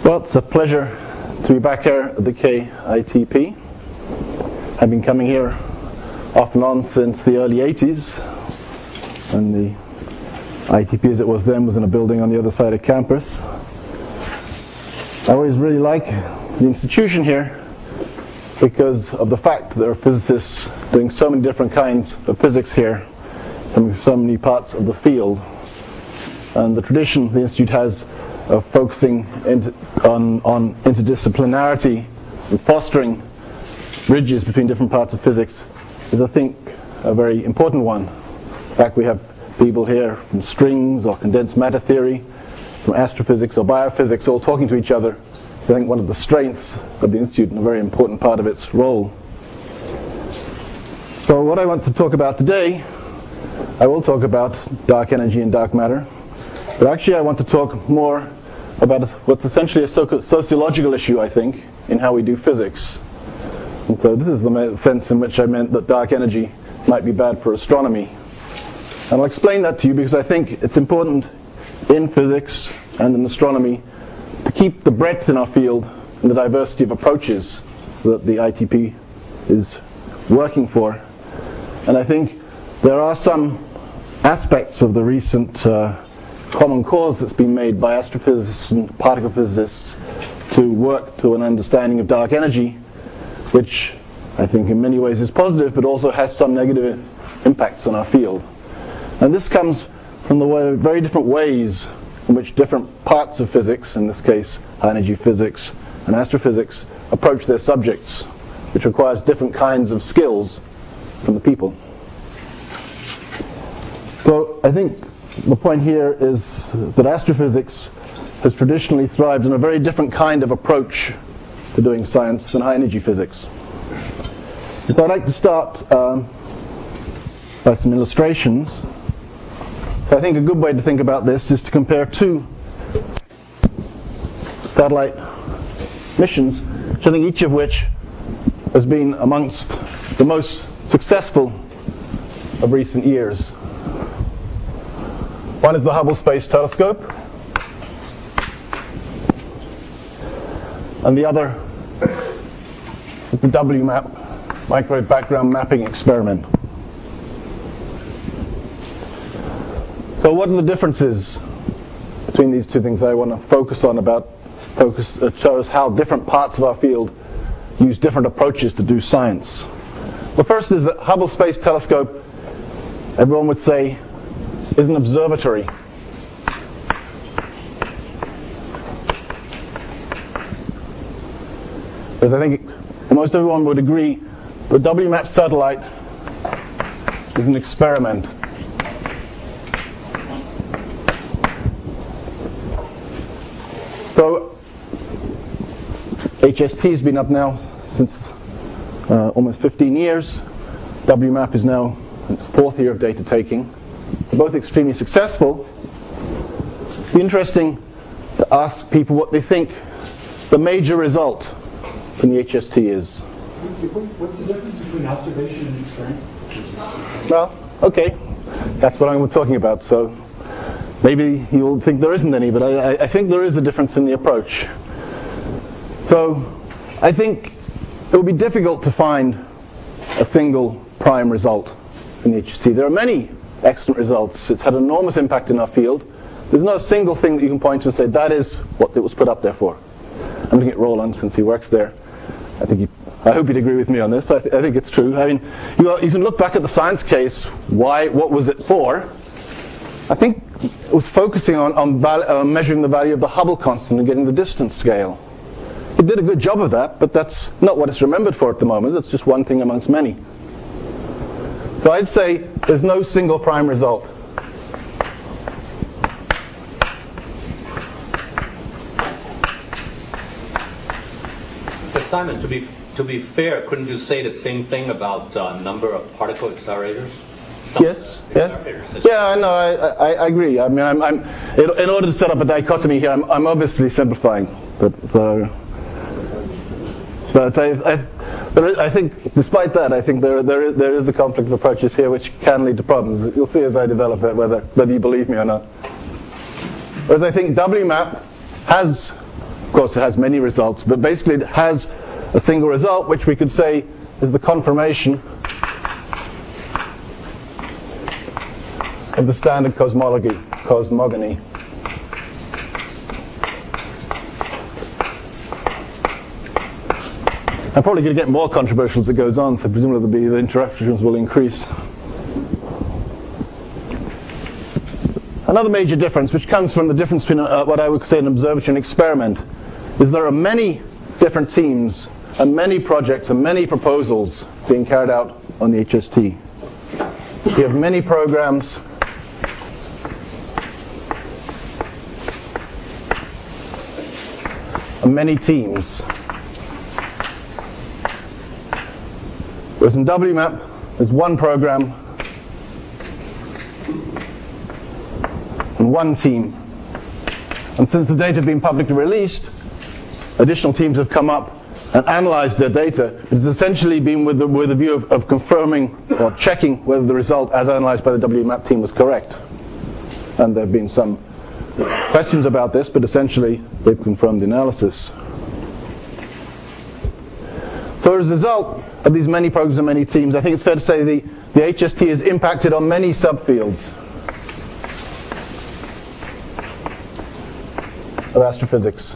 Well, it's a pleasure to be back here at the KITP. I've been coming here off and on since the early 80s, when the ITP as it was then was in a building on the other side of campus. I always really like the institution here because of the fact that there are physicists doing so many different kinds of physics here from so many parts of the field. And the tradition the Institute has of focusing on interdisciplinarity and fostering bridges between different parts of physics is, I think, a very important one. In fact, we have people here from strings or condensed matter theory, from astrophysics or biophysics, all talking to each other. It's, I think, one of the strengths of the Institute and a very important part of its role. So what I want to talk about today, I will talk about dark energy and dark matter, but actually I want to talk more about what's essentially a sociological issue, I think, in how we do physics. And so this is the sense in which I meant that dark energy might be bad for astronomy. And I'll explain that to you because I think it's important in physics and in astronomy to keep the breadth in our field and the diversity of approaches that the ITP is working for. And I think there are some aspects of the recent common cause that's been made by astrophysicists and particle physicists to work to an understanding of dark energy, which I think in many ways is positive, but also has some negative impacts on our field. And this comes from the very different ways in which different parts of physics, in this case high energy physics and astrophysics, approach their subjects, which requires different kinds of skills from the people. So I think the point here is that astrophysics has traditionally thrived in a very different kind of approach to doing science than high energy physics. So I'd like to start by some illustrations. So I think a good way to think about this is to compare two satellite missions, which I think each of which has been amongst the most successful of recent years. One is the Hubble Space Telescope, and the other is the WMAP, Microwave Background Mapping Experiment. So what are the differences between these two things I want to focus on it shows how different parts of our field use different approaches to do science. The first is that Hubble Space Telescope, everyone would say, is an observatory. Because I think almost everyone would agree the WMAP satellite is an experiment. So HST has been up now since almost 15 years. WMAP is now in its fourth year of data taking. They're both extremely successful. It'd be interesting to ask people what they think the major result from the HST is. What's the difference between observation and experiment? Well, okay, that's what I'm talking about. So maybe you'll think there isn't any, but I think there is a difference in the approach. So I think it would be difficult to find a single prime result in the HST. There are many excellent results. It's had an enormous impact in our field. There's no single thing that you can point to and say that is what it was put up there for. I'm looking at Roland since he works there. I hope you'd agree with me on this, but I think it's true. I mean, you can look back at the science case. What was it for? I think it was focusing on measuring the value of the Hubble constant and getting the distance scale. It did a good job of that, but that's not what it's remembered for at the moment. It's just one thing amongst many. So I'd say there's no single prime result. But Simon, to be fair, couldn't you say the same thing about number of particle accelerators? Yes. Yeah, I know. I agree. I mean, in order to set up a dichotomy here, I'm obviously simplifying, but I think, despite that, I think there is a conflict of approaches here which can lead to problems. You'll see as I develop it whether you believe me or not. Whereas I think WMAP has Of course, it has many results, but basically it has a single result, which we could say is the confirmation of the standard cosmogony. I'm probably going to get more controversial as it goes on, so presumably the interactions will increase. Another major difference, which comes from the difference between what I would say an observatory and experiment, is there are many different teams and many projects and many proposals being carried out on the HST. We have many programs, and many teams. Whereas in WMAP, there's one program and one team. And since the data have been publicly released, additional teams have come up and analyzed their data. It's essentially been with the view of confirming or checking whether the result as analyzed by the WMAP team was correct. And there have been some questions about this, but essentially they've confirmed the analysis. So as a result of these many programs and many teams, I think it's fair to say the HST is impacted on many subfields of astrophysics.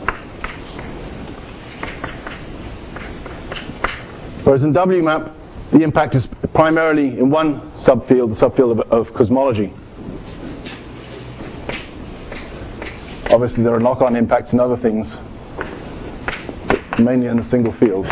Whereas in WMAP, the impact is primarily in one subfield, the subfield of cosmology. Obviously there are knock-on impacts in other things, but mainly in a single field.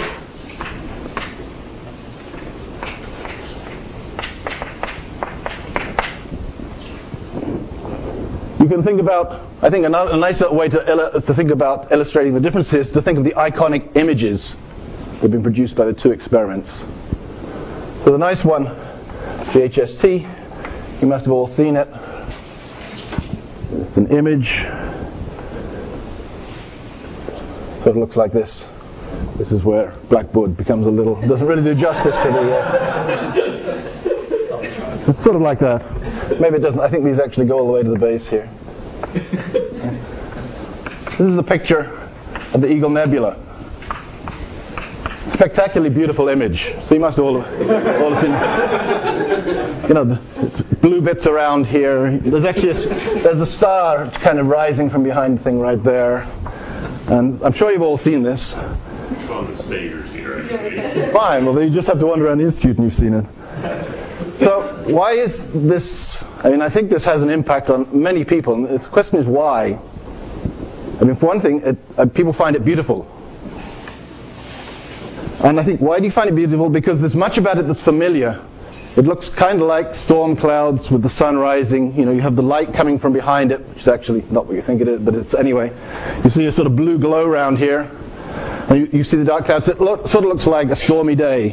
You can think about, I think a nice way to think about illustrating the differences is to think of the iconic images that have been produced by the two experiments. So the nice one, the HST, you must have all seen it. It's an image. Sort of looks like this. This is where Blackboard becomes a little, doesn't really do justice to the... It's sort of like that. Maybe it doesn't. I think these actually go all the way to the base here. This is a picture of the Eagle Nebula. Spectacularly beautiful image. So you must have all seen, the blue bits around here. There's actually there's a star kind of rising from behind the thing right there. And I'm sure you've all seen this. It's on the stagers here, actually. Fine. Well, you just have to wander around the institute and you've seen it. So why is this? I think this has an impact on many people. And the question is why. For one thing, people find it beautiful. And I think, why do you find it beautiful? Because there's much about it that's familiar. It looks kind of like storm clouds with the sun rising. You have the light coming from behind it, which is actually not what you think it is, but it's anyway. You see a sort of blue glow around here. And you see the dark clouds. It sort of looks like a stormy day.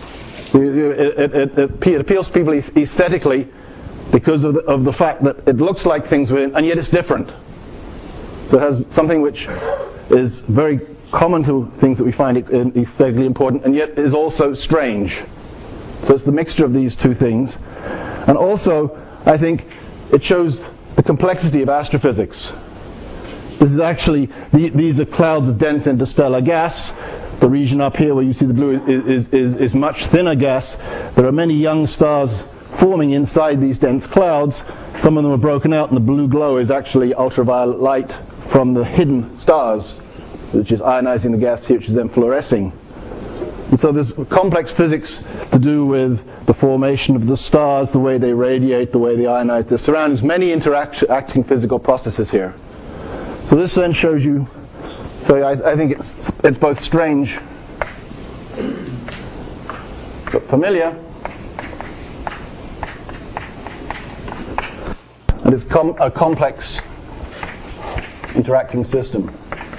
It appeals to people aesthetically because of the fact that it looks like things within, and yet it's different. So it has something which is very common to things that we find aesthetically important, and yet is also strange. So it's the mixture of these two things. And also, I think it shows the complexity of astrophysics. This is actually, these are clouds of dense interstellar gas. The region up here where you see the blue is much thinner gas. There are many young stars forming inside these dense clouds. Some of them are broken out, and the blue glow is actually ultraviolet light from the hidden stars, which is ionizing the gas here, which is then fluorescing. And so there's complex physics to do with the formation of the stars, the way they radiate, the way they ionize their surroundings, many interacting physical processes here. So this then shows you, so I think it's both strange but familiar, and it's a complex interacting system.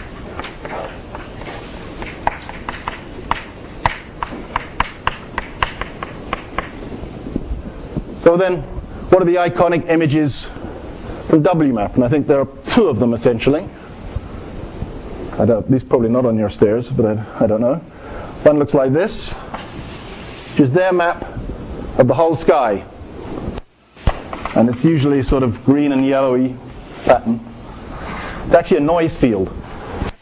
So then, what are the iconic images from WMAP? And I think there are two of them essentially. These are probably not on your stairs, but I don't know. One looks like this, which is their map of the whole sky. And it's usually sort of green and yellowy pattern. It's actually a noise field.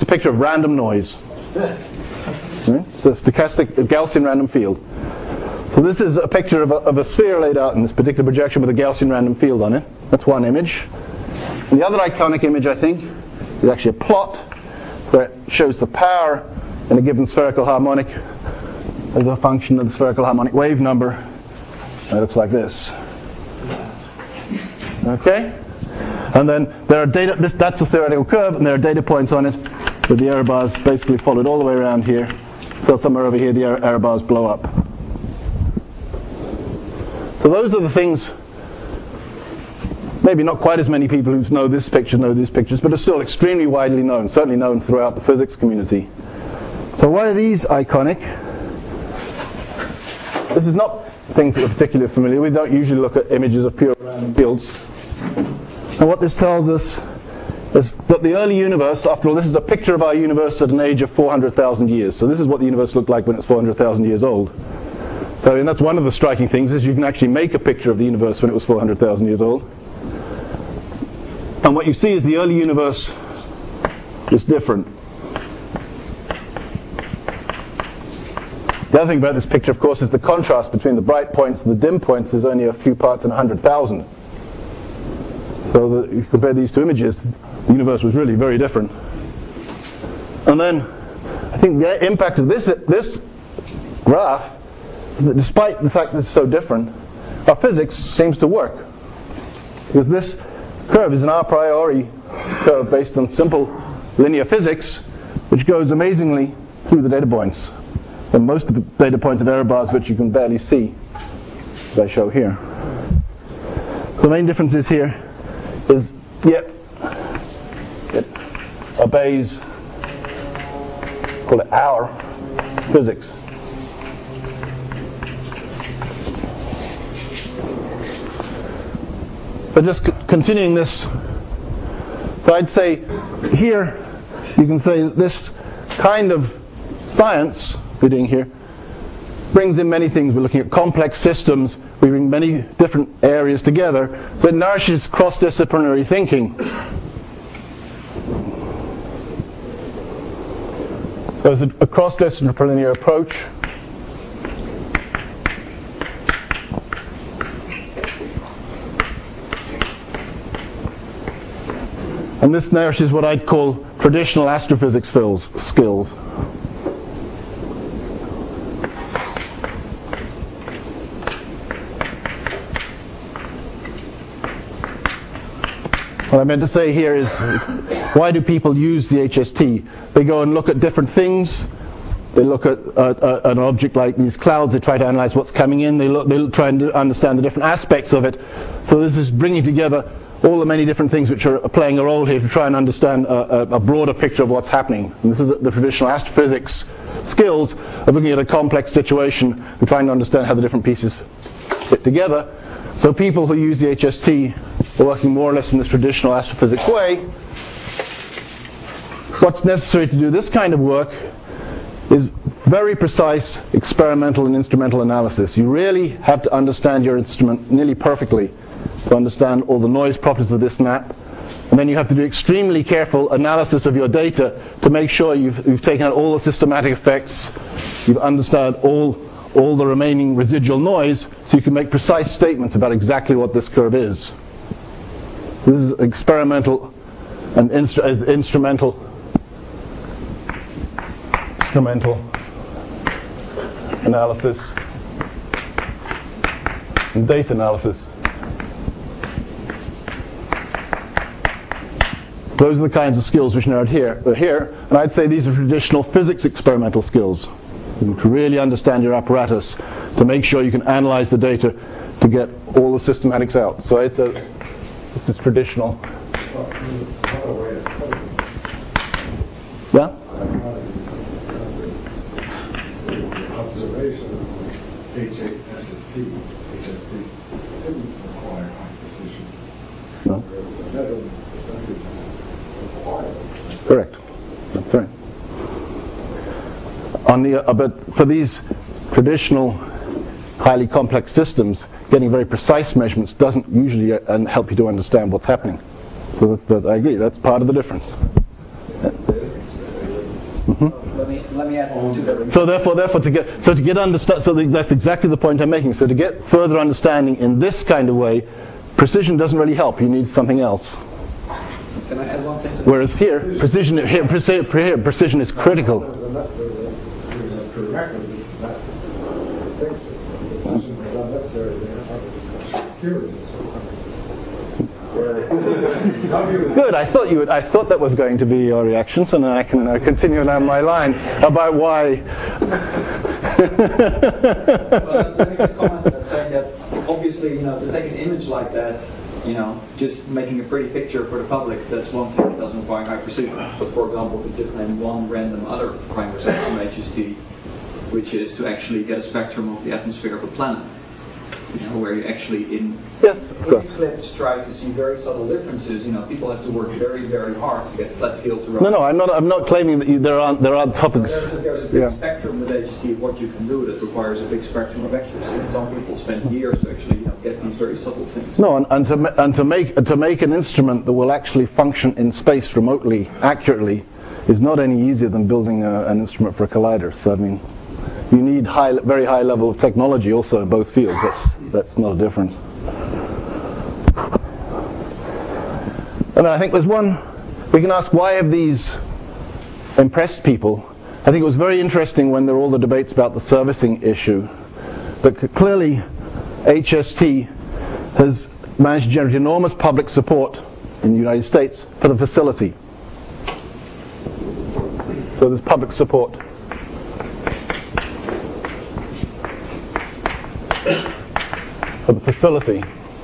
picture of random noise. It's a stochastic Gaussian random field. So this is a picture of a sphere laid out in this particular projection with a Gaussian random field on it. That's one image. And the other iconic image, I think, is actually a plot where it shows the power in a given spherical harmonic as a function of the spherical harmonic wave number. It looks like this. Okay? And then there are that's a theoretical curve, and there are data points on it with the error bars basically followed all the way around here. So somewhere over here the error bars blow up. So those are the things, maybe not quite as many people who know these pictures, but are still extremely widely known, certainly known throughout the physics community. So why are these iconic? This is not things that we're particularly familiar with. We don't usually look at images of pure random fields. And what this tells us is that the early universe, after all, this is a picture of our universe at an age of 400,000 years. So this is what the universe looked like when it's 400,000 years old. So and that's one of the striking things, is you can actually make a picture of the universe when it was 400,000 years old. And what you see is the early universe is different. The other thing about this picture, of course, is the contrast between the bright points and the dim points is only a few parts in 100,000. So if you compare these two images, the universe was really very different. And then, I think the impact of this graph is that despite the fact that it's so different, our physics seems to work. Because this curve is an a priori curve based on simple linear physics, which goes amazingly through the data points. And most of the data points have error bars which you can barely see, as I show here. So the main difference is here is, it obeys, call it our physics. So just continuing this, so I'd say here, you can say that this kind of science we're doing here brings in many things. We're looking at complex systems. We bring many different areas together. So it nourishes cross-disciplinary thinking. So there's a cross-disciplinary approach. And this nourishes what I'd call traditional astrophysics skills. What I meant to say here is, why do people use the HST? They go and look at different things. They look at an object like these clouds. They try to analyze what's coming in. They try and understand the different aspects of it. So this is bringing together all the many different things which are playing a role here to try and understand a broader picture of what's happening. And this is the traditional astrophysics skills of looking at a complex situation and trying to understand how the different pieces fit together. So people who use the HST are working more or less in this traditional astrophysics way. What's necessary to do this kind of work is very precise experimental and instrumental analysis. You really have to understand your instrument nearly perfectly to understand all the noise properties of this and that. And then you have to do extremely careful analysis of your data to make sure you've taken out all the systematic effects, you've understood all the remaining residual noise, so you can make precise statements about exactly what this curve is. So this is experimental and instrumental analysis and data analysis. Those are the kinds of skills which are here, and I'd say these are traditional physics experimental skills. To really understand your apparatus, to make sure you can analyze the data to get all the systematics out. So this is traditional. Yeah? Observation, HST didn't require high precision. No. Correct. That's right. But for these traditional, highly complex systems, getting very precise measurements doesn't usually help you to understand what's happening. So I agree. That's part of the difference. Let me add to that. So therefore, to get understand, that's exactly the point I'm making. So to get further understanding in this kind of way, precision doesn't really help. You need something else. Can I add one thing to that? Whereas here, precision is critical. There's a prerequisite for that distinction. Precision is not necessary there. Theories are so Good. I thought that was going to be your reaction, so now I can continue down my line about why. Well, let me just comment on that, saying that obviously, to take an image like that, just making a pretty picture for the public, that's one thing that doesn't require high precision. But for example, to just name one random other prime perception from HST, which is to actually get a spectrum of the atmosphere of a planet. Where you actually in clips try to see very subtle differences. People have to work very, very hard to get flat field to run. No, I'm not claiming that there aren't topics. There's a big spectrum with HST of what you can do that requires a big spectrum of accuracy. And some people spend years to actually get these very subtle things. No, and to make an instrument that will actually function in space remotely accurately is not any easier than building an instrument for a collider. So I mean, you need very high level of technology also in both fields. That's not a difference. And I think there's one, we can ask, why have these impressed people? I think it was very interesting when there were all the debates about the servicing issue, but clearly HST has managed to generate enormous public support in the United States for the facility. So there's public support. For the facility.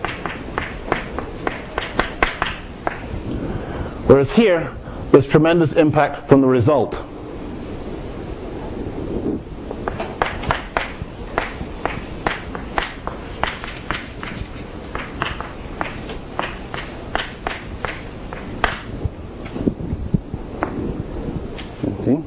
Whereas here, there's tremendous impact from the result. Okay.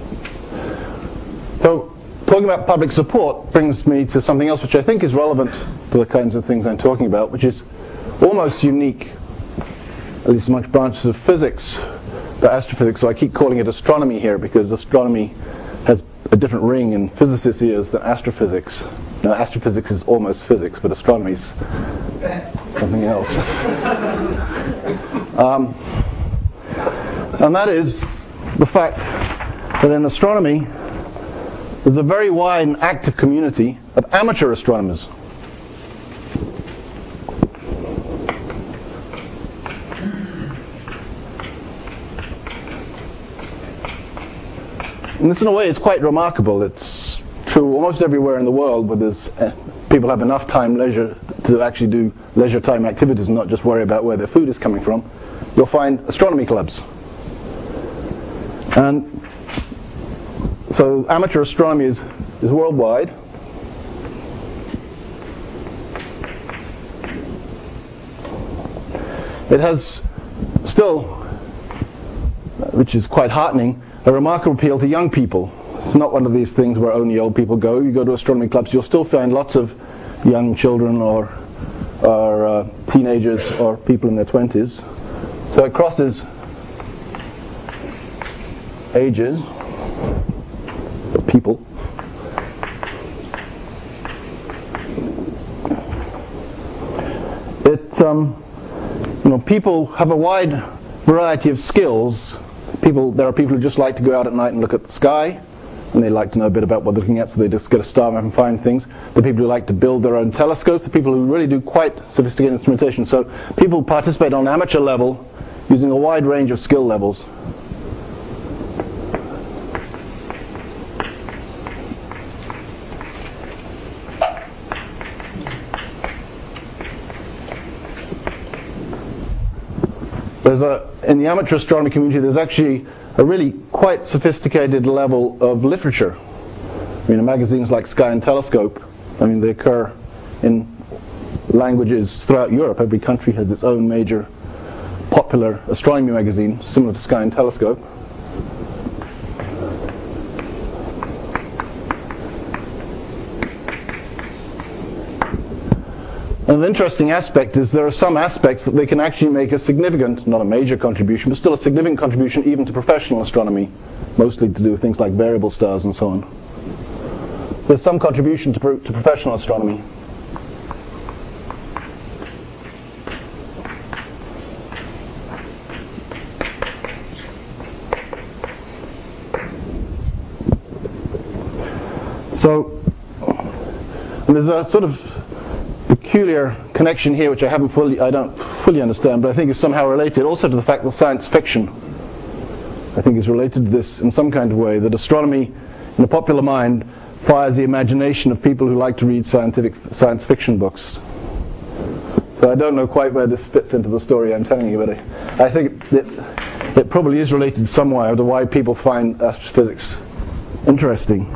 So, talking about public support brings me to something else which I think is relevant to the kinds of things I'm talking about, which is almost unique, at least amongst branches of physics, the astrophysics. So I keep calling it astronomy here because astronomy has a different ring in physicists' ears than astrophysics. Now, astrophysics is almost physics, but astronomy is something else. And that is the fact that in astronomy, there's a very wide and active community of amateur astronomers. And this, in a way, is quite remarkable. It's true almost everywhere in the world where there's people have enough time, leisure, to actually do leisure time activities and not just worry about where their food is coming from. You'll find astronomy clubs. And so amateur astronomy is worldwide. It has still, which is quite heartening, a remarkable appeal to young people. It's not one of these things where only old people go. You go to astronomy clubs, you'll still find lots of young children or teenagers or people in their 20s. So it crosses ages of people. People have a wide variety of skills. There are people who just like to go out at night and look at the sky, and they like to know a bit about what they're looking at, so they just get a star map and find things. The people who like to build their own telescopes, the people who really do quite sophisticated instrumentation. So people participate on an amateur level using a wide range of skill levels. In the amateur astronomy community, there's actually a really quite sophisticated level of literature. I mean, magazines like Sky and Telescope, they occur in languages throughout Europe. Every country has its own major popular astronomy magazine, similar to Sky and Telescope. And an interesting aspect is there are some aspects that they can actually make a significant, not a major contribution, but still a significant contribution even to professional astronomy, mostly to do with things like variable stars and so on. So there's some contribution to professional astronomy. So, and there's a sort of peculiar connection here which I don't fully understand, but I think is somehow related also to the fact that science fiction, I think, is related to this in some kind of way, that astronomy in the popular mind fires the imagination of people who like to read science fiction books. So I don't know quite where this fits into the story I'm telling you, but I think it probably is related somewhere to why people find astrophysics interesting.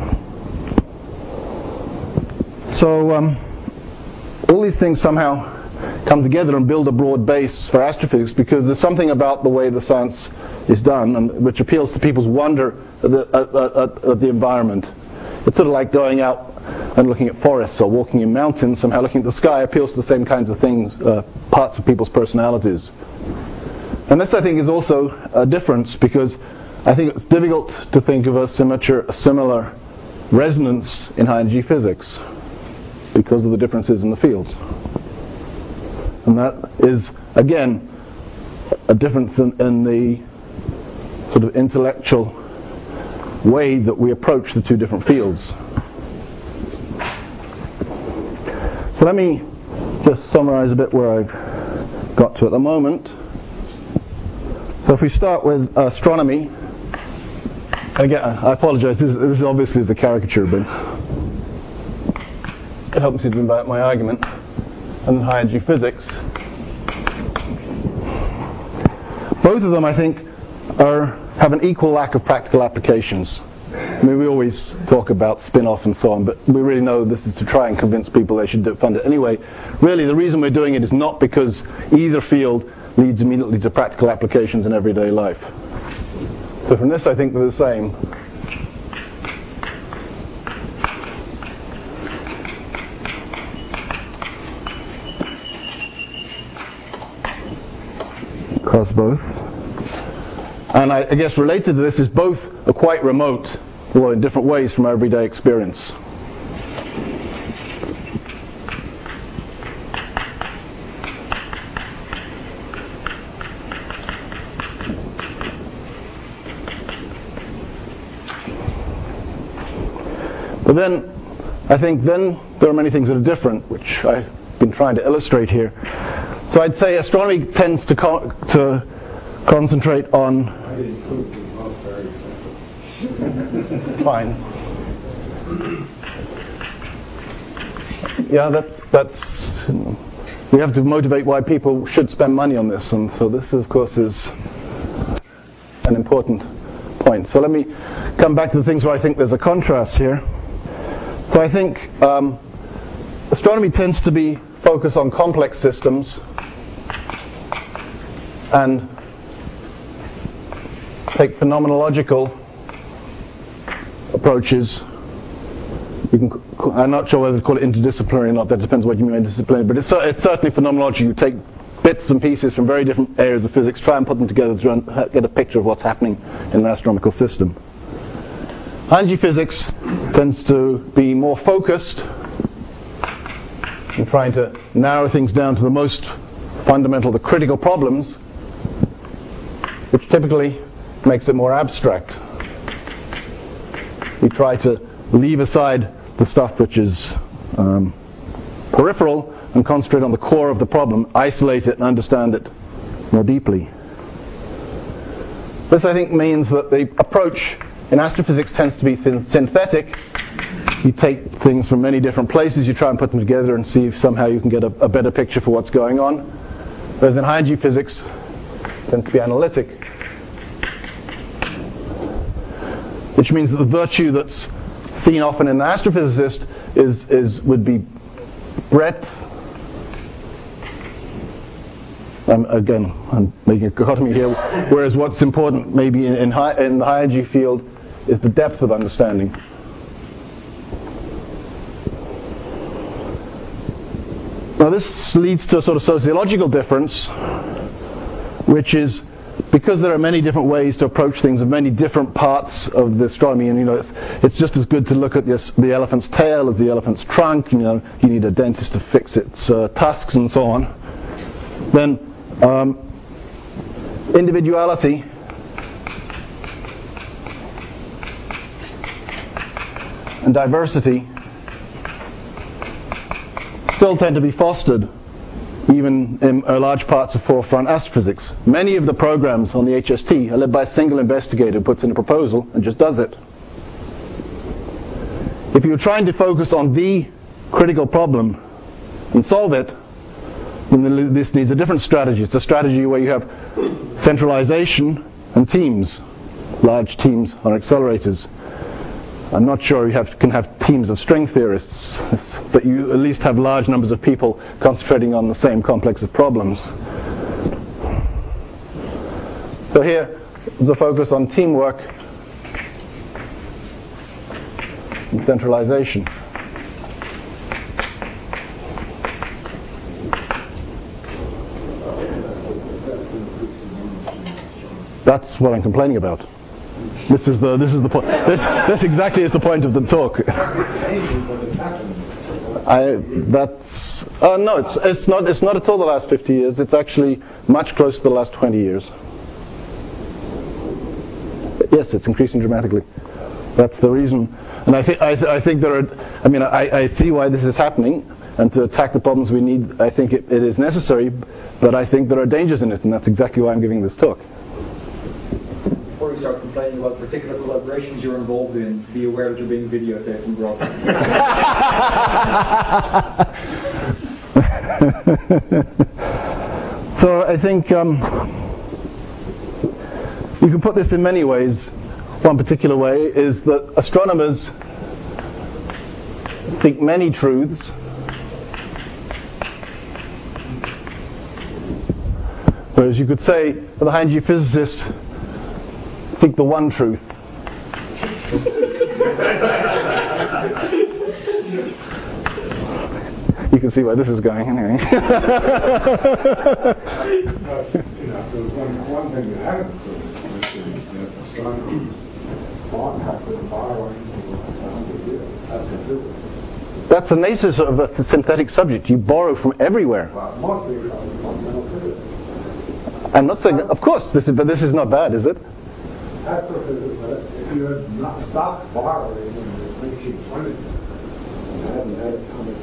So all these things somehow come together and build a broad base for astrophysics, because there's something about the way the science is done and which appeals to people's wonder at the environment. It's sort of like going out and looking at forests or walking in mountains. Somehow looking at the sky appeals to the same kinds of things, parts of people's personalities. And this, I think, is also a difference, because I think it's difficult to think of a similar resonance in high-energy physics because of the differences in the fields. And that is, again, a difference in the sort of intellectual way that we approach the two different fields. So let me just summarize a bit where I've got to at the moment. So if we start with astronomy, again, I apologize, this obviously is a caricature, but it helps me to invite my argument. And high-energy physics. Both of them, I think, have an equal lack of practical applications. I mean, we always talk about spin-off and so on, but we really know this is to try and convince people they should fund it. Anyway, really the reason we're doing it is not because either field leads immediately to practical applications in everyday life. So from this, I think they're the same. Across both. And I guess related to this is both are quite remote, although in different ways, from our everyday experience. But then, I think then there are many things that are different, which I've been trying to illustrate here. So I'd say astronomy tends to concentrate on... I didn't include the both very expensive. Fine. Yeah, that's we have to motivate why people should spend money on this, and so this, of course, is an important point. So let me come back to the things where I think there's a contrast here. So I think astronomy tends to be focused on complex systems and take phenomenological approaches. I'm not sure whether to call it interdisciplinary or not. That depends what you mean by interdisciplinary. But it's certainly phenomenology. You take bits and pieces from very different areas of physics, try and put them together to get a picture of what's happening in an astronomical system. High-energy physics tends to be more focused in trying to narrow things down to the most fundamental, the critical problems, which typically makes it more abstract. We try to leave aside the stuff which is peripheral and concentrate on the core of the problem, isolate it and understand it more deeply. This, I think, means that the approach in astrophysics tends to be synthetic. You take things from many different places, you try and put them together and see if somehow you can get a better picture for what's going on. Whereas in high-energy physics, it tends to be analytic. Which means that the virtue that's seen often in an astrophysicist would be breadth. Again, I'm making a dichotomy here. Whereas what's important maybe in the high-energy field is the depth of understanding. Now this leads to a sort of sociological difference, which is because there are many different ways to approach things in many different parts of the astronomy, and it's just as good to look at the elephant's tail as the elephant's trunk. You need a dentist to fix its tusks and so on. Then individuality and diversity still tend to be fostered even in large parts of forefront astrophysics. Many of the programs on the HST are led by a single investigator who puts in a proposal and just does it. If you're trying to focus on the critical problem and solve it, then this needs a different strategy. It's a strategy where you have centralization and teams, large teams on accelerators. I'm not sure you can have teams of string theorists, but you at least have large numbers of people concentrating on the same complex of problems. So here is a focus on teamwork and centralization. That's what I'm complaining about. This is the point. This exactly is the point of the talk. No, it's not at all the last 50 years. It's actually much closer to the last 20 years. Yes, it's increasing dramatically. That's the reason. And I think there are. I mean, I see why this is happening, and to attack the problems we need, I think it is necessary. But I think there are dangers in it, and that's exactly why I'm giving this talk. Before you start complaining about particular collaborations you're involved in, be aware that you're being videotaped and broadcast. So I think you can put this in many ways. One particular way is that astronomers seek many truths, whereas you could say that the high-energy physicists seek the one truth. You can see where this is going anyway. There's one thing that haven't proved, which is that astronomers have been borrowing for 100 years. That's completely. That's the nature of a synthetic subject. You borrow from everywhere. Well, mostly from fundamental physics. I'm not saying, of course, but this is not bad, is it? Astrophysics, but if you had not stopped borrowing in the 1920s, you hadn't had a comet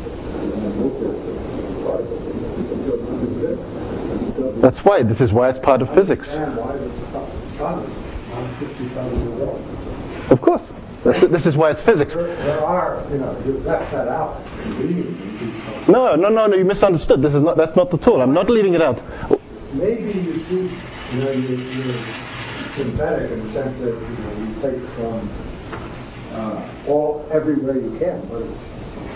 That's why. This is why it's part of physics. Understand why the sun is on 50,000 years old. Of course. This is why it's physics. There are, you left that out. No, you misunderstood. That's not the tool. I'm not leaving it out. Maybe you see, you're synthetic in the sense that you take from everywhere you can, but it's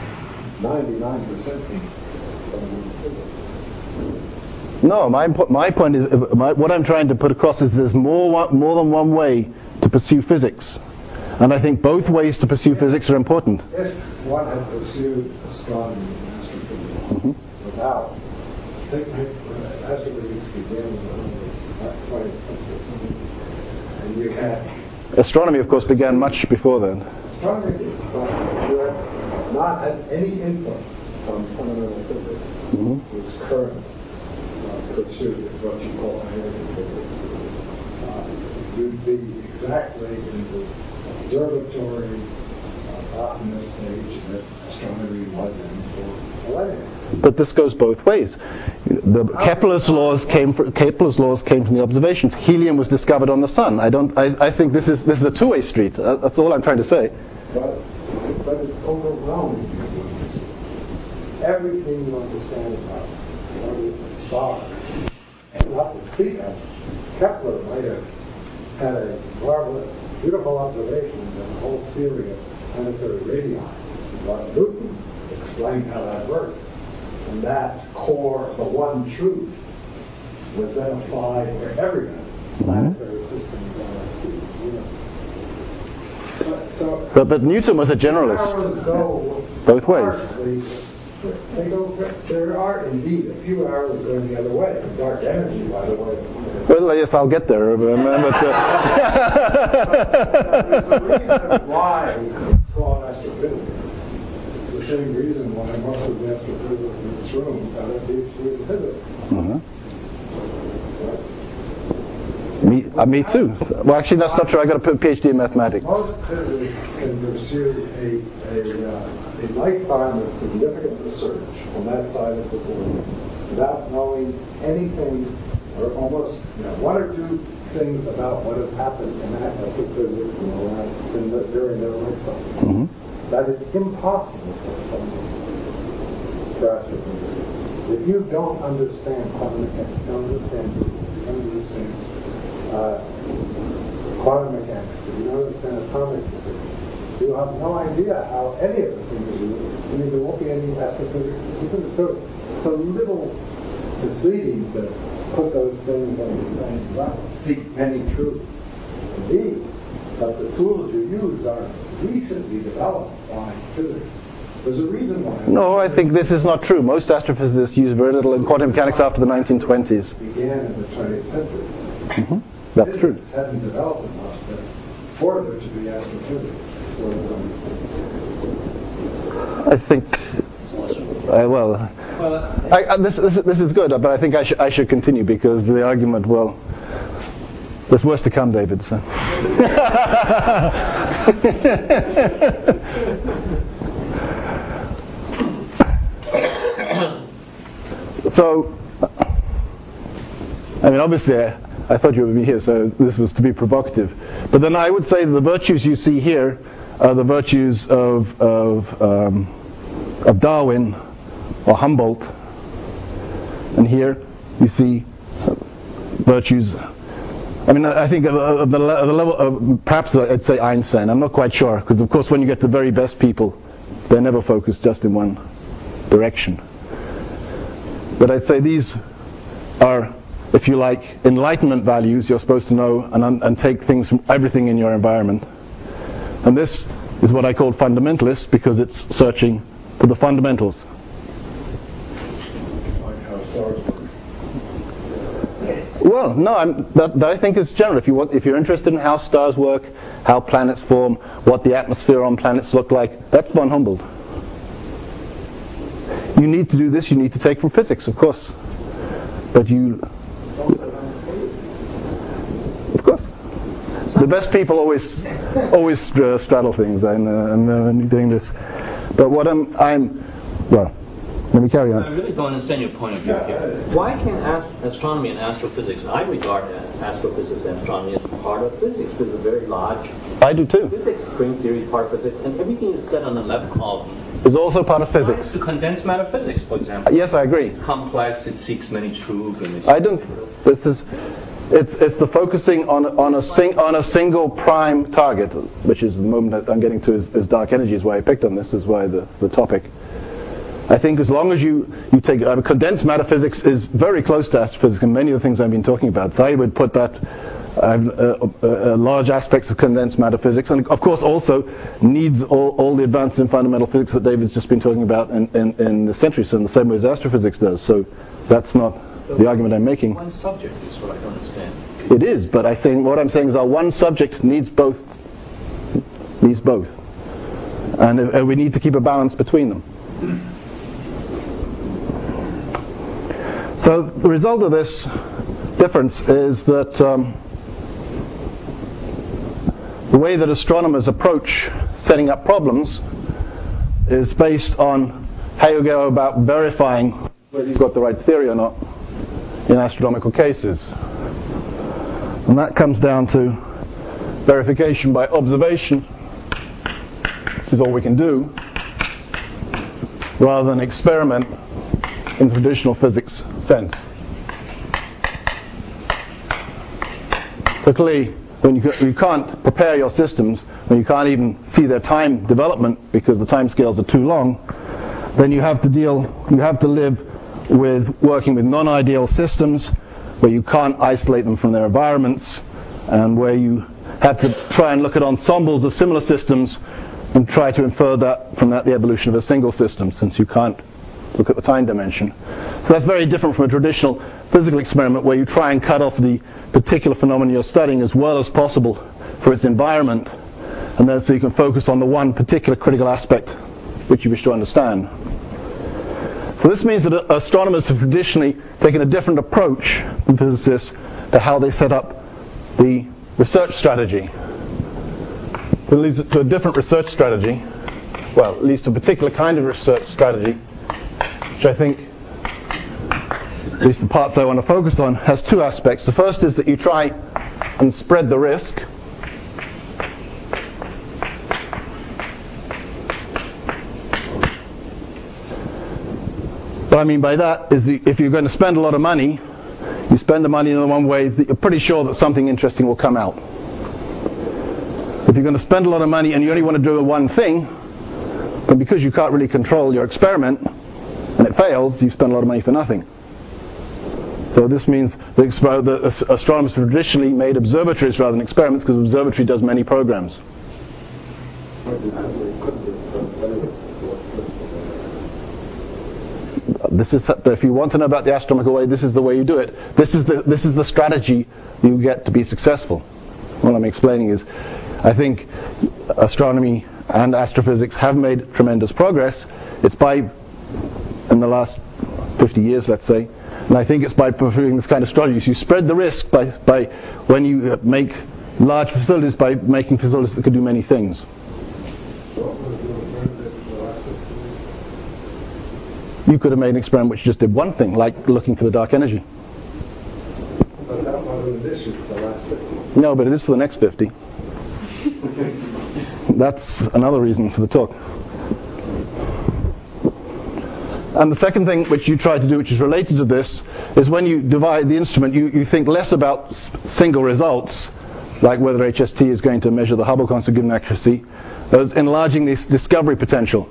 99% from physics. No, my point is, what I'm trying to put across is there's more than one way to pursue physics. And I think both ways to pursue physics are important. If one had pursued astronomy and astrophysics without, astrophysics began in the 20th century, and you had... Astronomy, of course, began much before then. Astronomy did, but you had not had any input from fundamental physics, which current pursuit is what you call high-energy physics. You'd be exactly in the observatory botanist stage that astronomy was in for millennia. But this goes both ways. Kepler's laws came from the observations. Helium was discovered on the sun. I think this is a two-way street. That's all I'm trying to say. But it's overwhelming. Everything you understand about stars, and not to speak of, Kepler might have had a marvelous, beautiful observation and a whole theory of planetary radii. But Newton explained how that works. And that core, the one truth, was then applied to every planetary system galaxy. But Newton was a generalist. Arrows go both ways. partly There are indeed a few arrows going the other way. Dark energy, by the way. Well, yes, I'll get there. There's a reason why it's called astrophysics. It's the same reason why most of the astrophysicists in this room got a PhD in physics. Mm-hmm. Me too. Well, actually, that's not true. I got a PhD in mathematics. Most physicists can pursue a lifetime of significant research on that side of the board without knowing anything, or almost one or two things about what has happened in astrophysics during their lifetime. Mm-hmm. That is impossible for astrophysics. If you don't understand quantum mechanics, don't understand physics, you don't understand quantum mechanics, if you don't understand atomic physics, you have no idea how any of the things you do. I mean, there won't be any astrophysics. It's a little misleading to put those things on the same level. Seek many truths. Indeed, but the tools you use are recently developed by physics. There's a reason why. No, I think this is not true. Most astrophysicists use very little in quantum mechanics after the 1920s. Began in the 20th century. Mm-hmm. That's true. Physics hadn't developed enough for there to be astrophysics. I think. This is good, but I think I should continue because the argument. Well, there's worse to come, David. So. So, I mean, obviously, I thought you would be here, so this was to be provocative. But then I would say the virtues you see here are the virtues of Darwin or Humboldt, and here you see virtues. I mean, I think of the level of perhaps I'd say Einstein. I'm not quite sure because, of course, when you get the very best people, they're never focused just in one direction. But I'd say these are, if you like, enlightenment values you're supposed to know and take things from everything in your environment. And this is what I call fundamentalist because it's searching for the fundamentals. Like how stars work. Well, no, that I think is general. If you're interested in how stars work, how planets form, what the atmosphere on planets look like, that's von Humboldt. You need to do this, you need to take from physics, of course. But you... Of course. The best people always straddle things and doing this. But what well, let me carry on. I really don't understand your point of view here. Why can't astronomy and astrophysics, and I regard astrophysics and astronomy as part of physics, because it's very large. I do too. Physics, string theory is part of physics, and everything is said on the left column is also part of physics. The condensed matter physics, for example. Yes, I agree. It's complex, it seeks many truths. And it's the focusing on a single prime target, which is the moment that I'm getting to is dark energy, is why I picked on this, is why the topic. I think as long as you take condensed matter physics is very close to astrophysics and many of the things I've been talking about. So I would put that large aspects of condensed matter physics, and of course also needs all the advances in fundamental physics that David's just been talking about in the century, so in the same way as astrophysics does. So that's not the argument I'm making. One subject is what I don't understand. It is, but I think what I'm saying is our one subject needs both. And we need to keep a balance between them. So the result of this difference is that the way that astronomers approach setting up problems is based on how you go about verifying whether you've got the right theory or not in astronomical cases. And that comes down to verification by observation, which is all we can do, rather than experiment in the traditional physics sense. So clearly, when you can't prepare your systems, when you can't even see their time development because the time scales are too long, then you have to live with working with non-ideal systems where you can't isolate them from their environments, and where you have to try and look at ensembles of similar systems and try to infer that from that the evolution of a single system, since you can't look at the time dimension. So that's very different from a traditional physical experiment where you try and cut off the particular phenomenon you're studying as well as possible for its environment, and then so you can focus on the one particular critical aspect which you wish to understand. So this means that astronomers have traditionally taken a different approach than physicists to how they set up the research strategy. So it leads to a different research strategy, well, at least a particular kind of research strategy, which I think, at least the part that I want to focus on, has two aspects. The first is that you try and spread the risk. What I mean by that is that if you're going to spend a lot of money, you spend the money in the one way that you're pretty sure that something interesting will come out. If you're going to spend a lot of money and you only want to do one thing, then because you can't really control your experiment and it fails, you spend a lot of money for nothing. So this means that astronomers traditionally made observatories rather than experiments because observatory does many programs. This is, if you want to know about the astronomical way, this is the way you do it. This is the strategy you get to be successful. What I'm explaining is, I think astronomy and astrophysics have made tremendous progress. It's in the last 50 years, let's say, and I think it's by pursuing this kind of strategy. So you spread the risk by when you make large facilities, by making facilities that could do many things. You could have made an experiment which just did one thing, like looking for the dark energy. But that wasn't an issue for the last 50. No, but it is for the next 50. That's another reason for the talk. And the second thing which you try to do, which is related to this, is when you divide the instrument, you think less about single results, like whether HST is going to measure the Hubble constant given accuracy, as enlarging this discovery potential.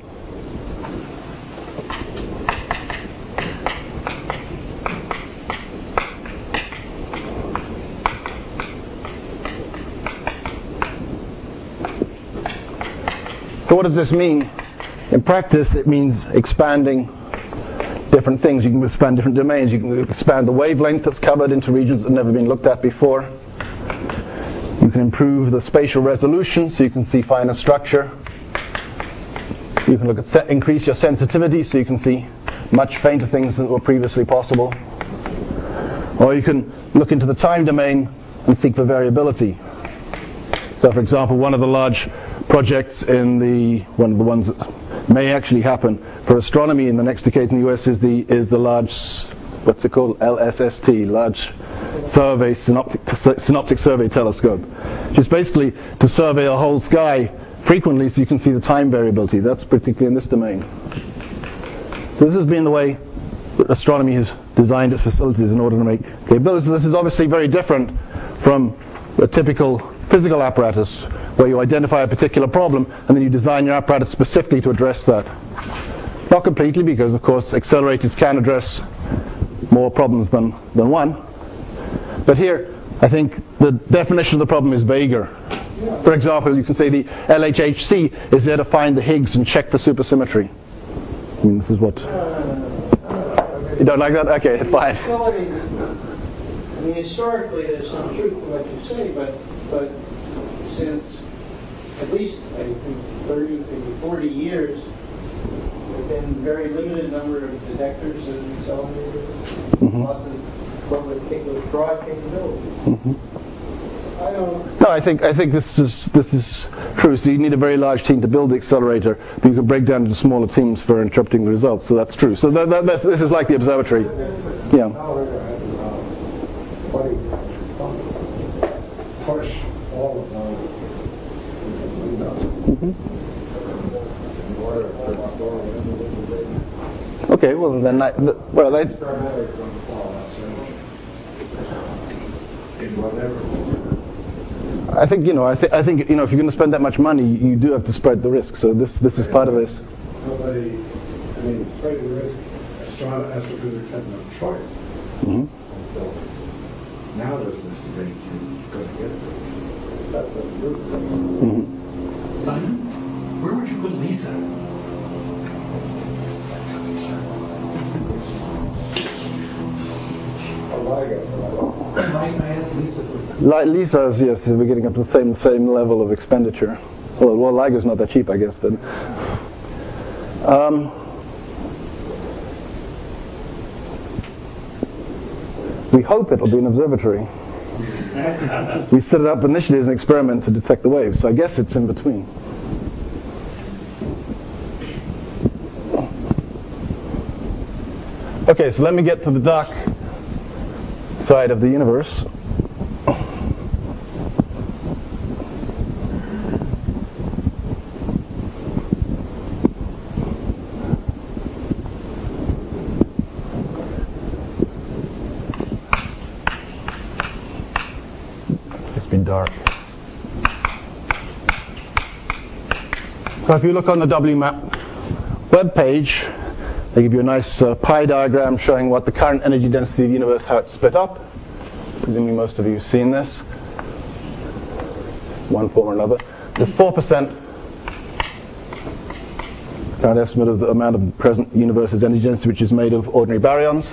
So what does this mean? In practice, it means expanding different things. You can expand different domains. You can expand the wavelength that's covered into regions that have never been looked at before. You can improve the spatial resolution so you can see finer structure. You can look at increase your sensitivity so you can see much fainter things than were previously possible. Or you can look into the time domain and seek for variability. So, for example, one of the large projects one of the ones that may actually happen for astronomy in the next decade in the US is the large, what's it called, LSST, Large Survey Synoptic Survey Telescope, which is basically to survey a whole sky frequently so you can see the time variability. That's particularly in this domain. So this has been the way that astronomy has designed its facilities in order to make capabilities. So this is obviously very different from a typical physical apparatus where you identify a particular problem and then you design your apparatus specifically to address that. Not completely, because of course accelerators can address more problems than one. But here, I think the definition of the problem is vaguer. For example, you can say the LHHC is there to find the Higgs and check for supersymmetry. I mean, this is what... You don't like that? Okay, fine. I mean, historically, there's some truth to what you say, but since at least, I think, 30, maybe 40 years, there have been very limited number of detectors and accelerators, lots of what would take with broad capability. No, I think this is true. So you need a very large team to build the accelerator, but you can break down into smaller teams for interpreting the results. So that's true. So this is like the observatory. Yeah. Push all of those. Okay, well then, I think I think if you're going to spend that much money, you do have to spread the risk. So this is part of this. Nobody, I mean, spreading the risk. Astrophysics had no choice. Now there's this debate you're going to get to. That's a good thing. Simon, where would you put Lisa? LISA's, yes, we're getting up to the same level of expenditure. Well, LIGO's not that cheap, I guess, but we hope it'll be an observatory. We set it up initially as an experiment to detect the waves, so I guess it's in between. Okay, so let me get to the dark side of the universe. It's been dark. So if you look on the WMAP web page, they give you a nice pie diagram showing what the current energy density of the universe, how it's split up. Presumably most of you have seen this, one form or another. There's 4% current estimate of the amount of the present universe's energy density, which is made of ordinary baryons.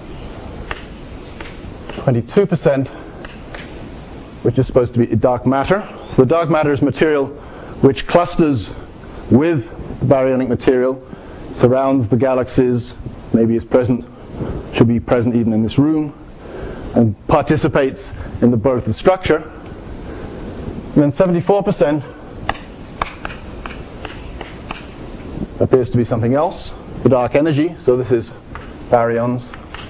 22%, which is supposed to be dark matter. So the dark matter is material which clusters with the baryonic material, surrounds the galaxies, maybe is present, should be present even in this room, and participates in the birth of structure. And then 74% appears to be something else, the dark energy. So this is baryons,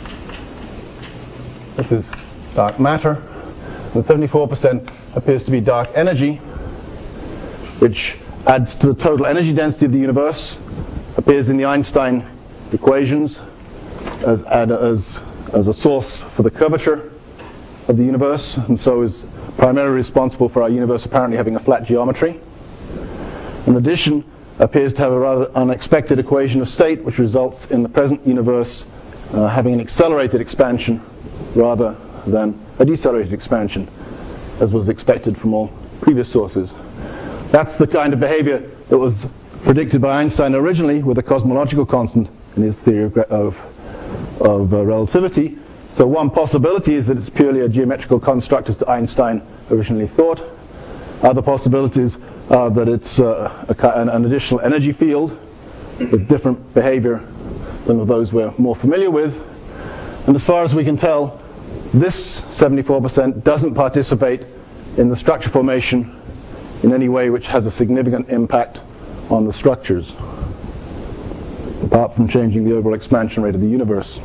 this is dark matter, and 74% appears to be dark energy, which adds to the total energy density of the universe, appears in the Einstein equations as a source for the curvature of the universe, and so is primarily responsible for our universe apparently having a flat geometry. In addition, appears to have a rather unexpected equation of state, which results in the present universe having an accelerated expansion rather than a decelerated expansion, as was expected from all previous sources. That's the kind of behavior that was predicted by Einstein originally with a cosmological constant in his theory of relativity. So one possibility is that it's purely a geometrical construct as Einstein originally thought. Other possibilities are that it's an additional energy field with different behavior than those we're more familiar with. And as far as we can tell, this 74% doesn't participate in the structure formation in any way which has a significant impact on the structures, apart from changing the overall expansion rate of the universe.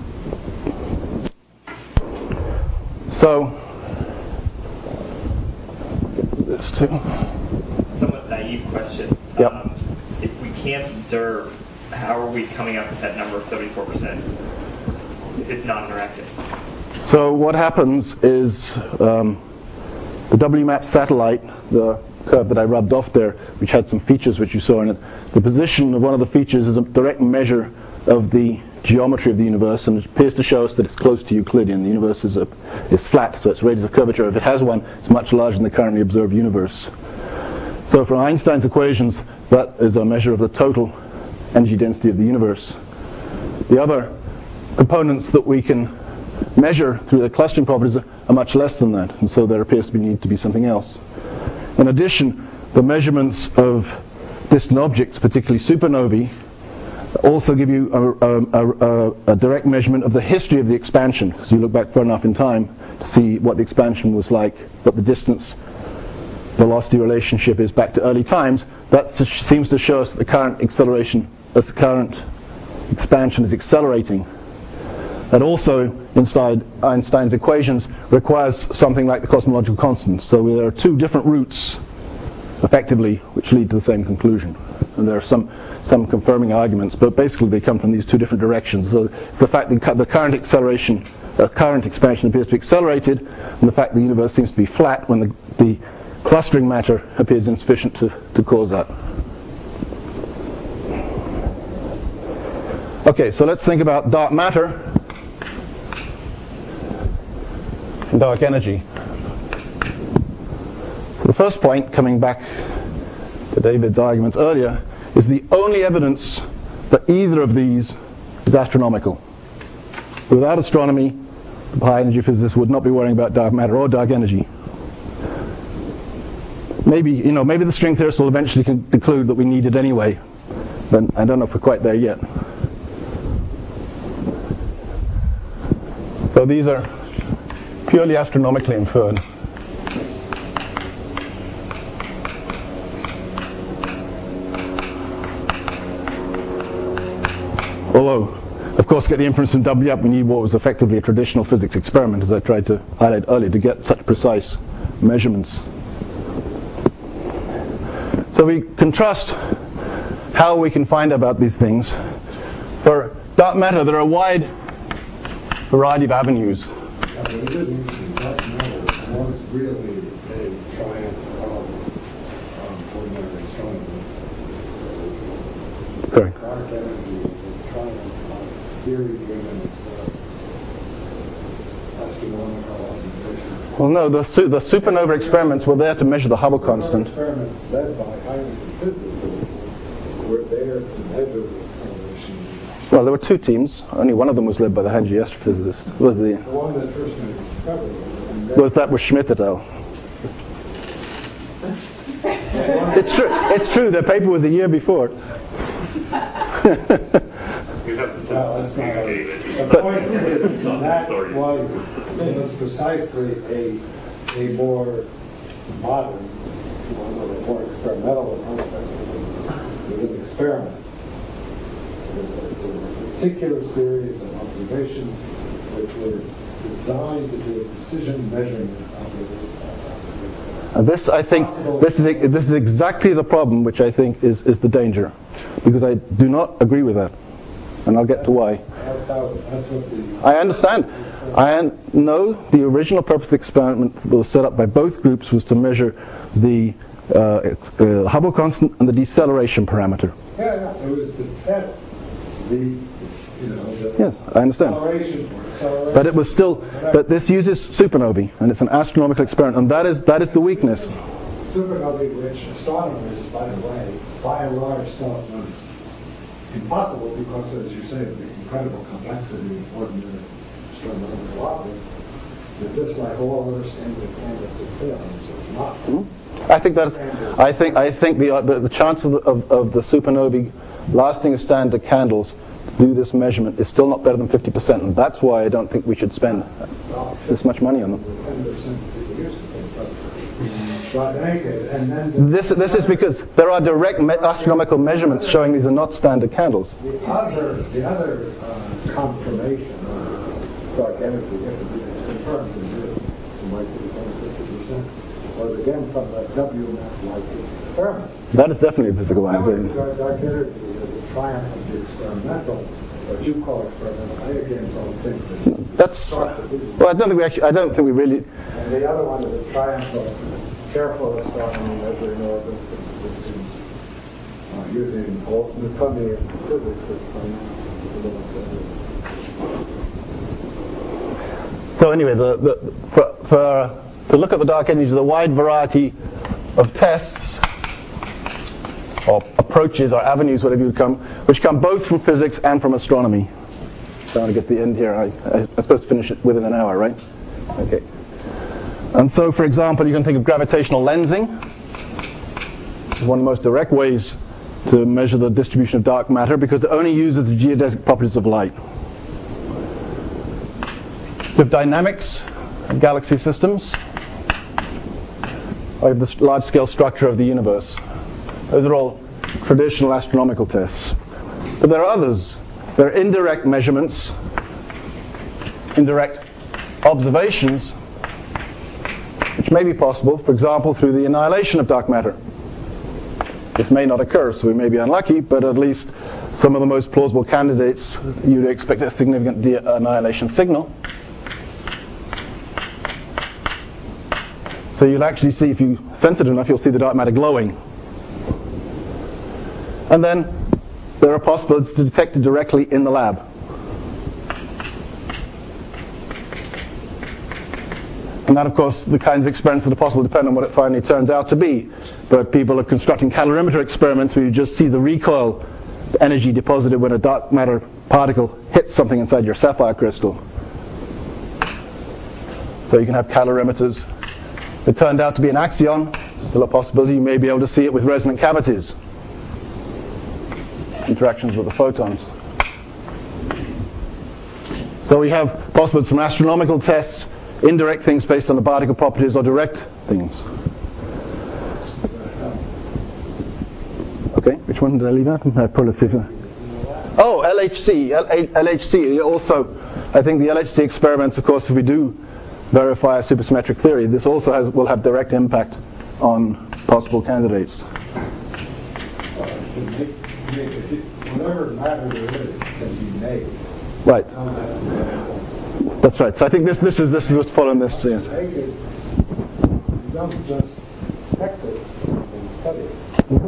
So, this too. Somewhat naive question. Yep. If we can't observe, how are we coming up with that number of 74% if it's not interactive? So what happens is the WMAP satellite, the curve that I rubbed off there, which had some features which you saw in it, the position of one of the features is a direct measure of the geometry of the universe, and it appears to show us that it's close to Euclidean. The universe is flat, so its radius of curvature, if it has one, it's much larger than the currently observed universe. So from Einstein's equations, that is a measure of the total energy density of the universe. The other components that we can measure through the clustering properties are much less than that, and so there appears to need to be something else. In addition, the measurements of distant objects, particularly supernovae, also give you a direct measurement of the history of the expansion, because you look back far enough in time to see what the expansion was like, what the distance velocity relationship is back to early times. That seems to show us that the current expansion is accelerating. That also, inside Einstein's equations, requires something like the cosmological constant. So there are two different routes, effectively, which lead to the same conclusion. And there are some confirming arguments, but basically they come from these two different directions. So the fact that the current expansion appears to be accelerated, and the fact the universe seems to be flat when the clustering matter appears insufficient to cause that. Okay, so let's think about dark matter and dark energy. So the first point, coming back to David's arguments earlier, is the only evidence that either of these is astronomical. Without astronomy, high energy physicists would not be worrying about dark matter or dark energy. Maybe the string theorists will eventually conclude that we need it anyway, but I don't know if we're quite there yet. So these are purely astronomically inferred. Although, of course, to get the inference from W up, we need what was effectively a traditional physics experiment, as I tried to highlight earlier, to get such precise measurements. So we contrast how we can find about these things. For dark matter, there are a wide variety of avenues. Yeah, but it is interesting. Dark matter was really a triumph of ordinary astronomy. Correct. Dark energy is a triumph of theory-driven astronomical observations. Well, no, the supernova experiments were there to measure the Hubble constant. Experiments led by high-energy physicists were there to measure the acceleration. Well, there were two teams. Only one of them was led by the high-energy astrophysicist. The one that first made the discovery Was Schmidt et al. It's true. Their paper was a year before. You have the Well, that's not certificate. the point is that was precisely a more modern, a more experimental approach. It was an experiment. It was a particular series of observations which were designed to do a precision measurement of And this, I think, this is exactly the problem, which I think is the danger, because I do not agree with that, and I'll get to why. That's what the... I understand. I know the original purpose of the experiment that was set up by both groups was to measure the Hubble constant and the deceleration parameter. Yeah, it was to test the Yes, I understand. acceleration. But it was still, but this uses supernovae, and it's an astronomical experiment, and that is the weakness. Supernovae, which astronomers, by the way, by and large thought was impossible because, as you say, of the incredible complexity of ordinary astronomical objects. That this, like all other standard candidates of films, was not. I think the chance of the supernovae lasting as standard candles to do this measurement is still not better than 50%, and that's why I don't think we should spend this much money on them. 10% people used to think so. But in any case, and then This is because there are direct astronomical measurements showing these are not standard candles. the other confirmation of dark energy, if it confirms it might be 50%, was again from the WMAP-like experiment. That is definitely a physical I would one. regard dark energy as a triumph of the experimental, what you call experimental. I again don't think That's well. I don't think we really. And the other one is a triumph of careful astronomy measuring orbits using Newtonian physics So anyway, to look at the dark energy, the wide variety of tests or approaches or avenues, whatever you would come, which come both from physics and from astronomy. So I want to get to the end here. I'm supposed to finish it within an hour, right? Okay. And so, for example, you can think of gravitational lensing. It's one of the most direct ways to measure the distribution of dark matter because it only uses the geodesic properties of light. We have dynamics and galaxy systems. I have the large-scale structure of the universe. Those are all traditional astronomical tests. But there are others. There are indirect measurements, indirect observations, which may be possible, for example, through the annihilation of dark matter. This may not occur, so we may be unlucky, but at least some of the most plausible candidates, you'd expect a significant annihilation signal. So you'll actually see, if you sense it enough, you'll see the dark matter glowing. And then there are possibilities to detect it directly in the lab. And that, of course, the kinds of experiments that are possible depend on what it finally turns out to be. But people are constructing calorimeter experiments where you just see the recoil energy deposited when a dark matter particle hits something inside your sapphire crystal. So you can have calorimeters. If it turned out to be an axion, still a possibility, you may be able to see it with resonant cavities. Interactions with the photons. So we have possibilities from astronomical tests, indirect things based on the particle properties, or direct things. Okay, which one did I leave out? Oh, LHC. LHC also, I think the LHC experiments, of course, if we do verify a supersymmetric theory, this also will have direct impact on possible candidates. Whatever matter there is can be made. Right. That's right. So I think this is what's following this. Yes. You don't just detect it and study it.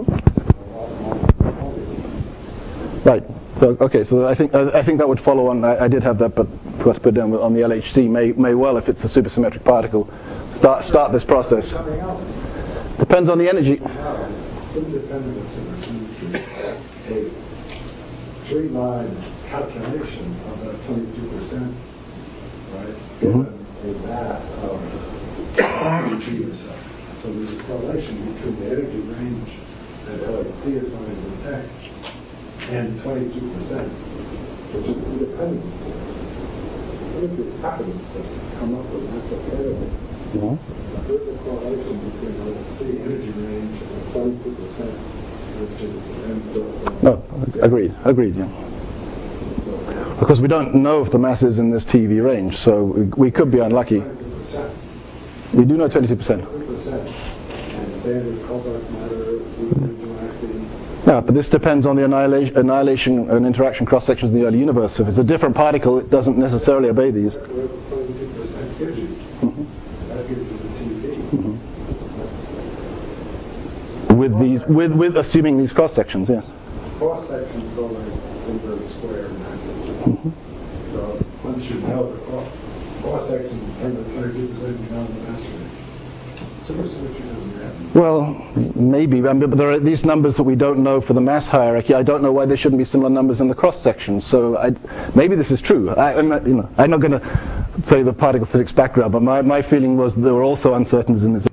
Right. So okay. So I think that would follow on. I did have that, but forgot to put down on the LHC. May well, if it's a supersymmetric particle, start this process. Depends on the energy. Independent of supersymmetry, a three-line calculation of that 22%, right? Given a mass of 22 or so. So there's a correlation between the energy range that LHC is going to detect and 22%, which is independent. If it happens to come up with natural variable, there's a correlation between LHC energy range and 22%, which is depends just on. No, agreed. Yeah. Because we don't know if the mass is in this TeV range, so we could be unlucky. 22%. We do know 22%. 20%. And standard cobalt matter, interacting. Yeah, but this depends on the annihilation and interaction cross sections of the early universe. If it's a different particle, it doesn't necessarily obey these. 22% gives you. That gives you the TeV. With assuming these cross sections, yes. Cross sections go like inverse square massive. So once you know the cross section and the 22%, you know the mass range. Supersymmetry doesn't happen. Well, maybe, but there are these numbers that we don't know for the mass hierarchy. I don't know why there shouldn't be similar numbers in the cross sections. So maybe this is true. I'm not going to say the particle physics background, but my feeling was there were also uncertainties in this.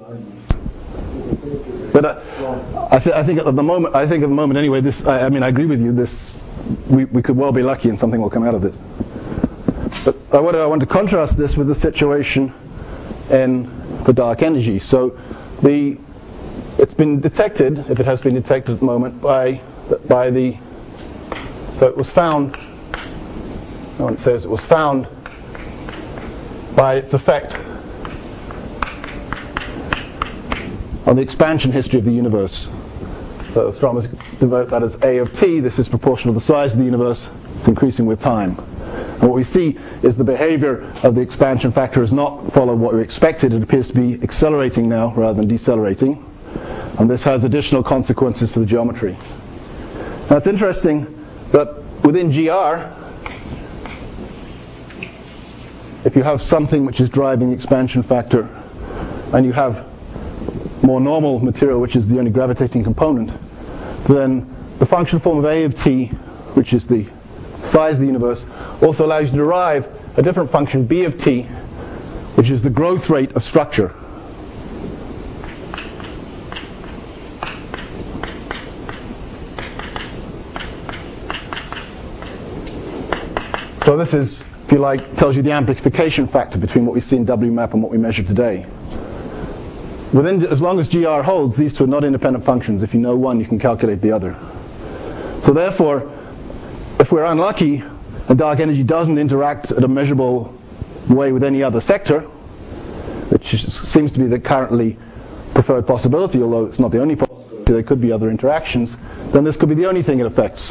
But I think at the moment anyway. This, I agree with you. This, we could well be lucky, and something will come out of this. But I want to contrast this with the situation for dark energy. So it's been detected, if it has been detected at the moment, so it was found. No one says it was found by its effect on the expansion history of the universe. So astronomers denote that as A of t. This is proportional to the size of the universe. It's increasing with time. And what we see is the behavior of the expansion factor has not followed what we expected. It appears to be accelerating now rather than decelerating. And this has additional consequences for the geometry. Now it's interesting that within GR, if you have something which is driving the expansion factor, and you have more normal material, which is the only gravitating component, then the function form of A of t, which is the size of the universe, also allows you to derive a different function, B of t, which is the growth rate of structure. So this is, if you like, tells you the amplification factor between what we see in WMAP and what we measure today. As long as GR holds, these two are not independent functions. If you know one, you can calculate the other. So therefore, if we're unlucky and dark energy doesn't interact at a measurable way with any other sector, which seems to be the currently preferred possibility, although it's not the only possibility, there could be other interactions, then this could be the only thing it affects.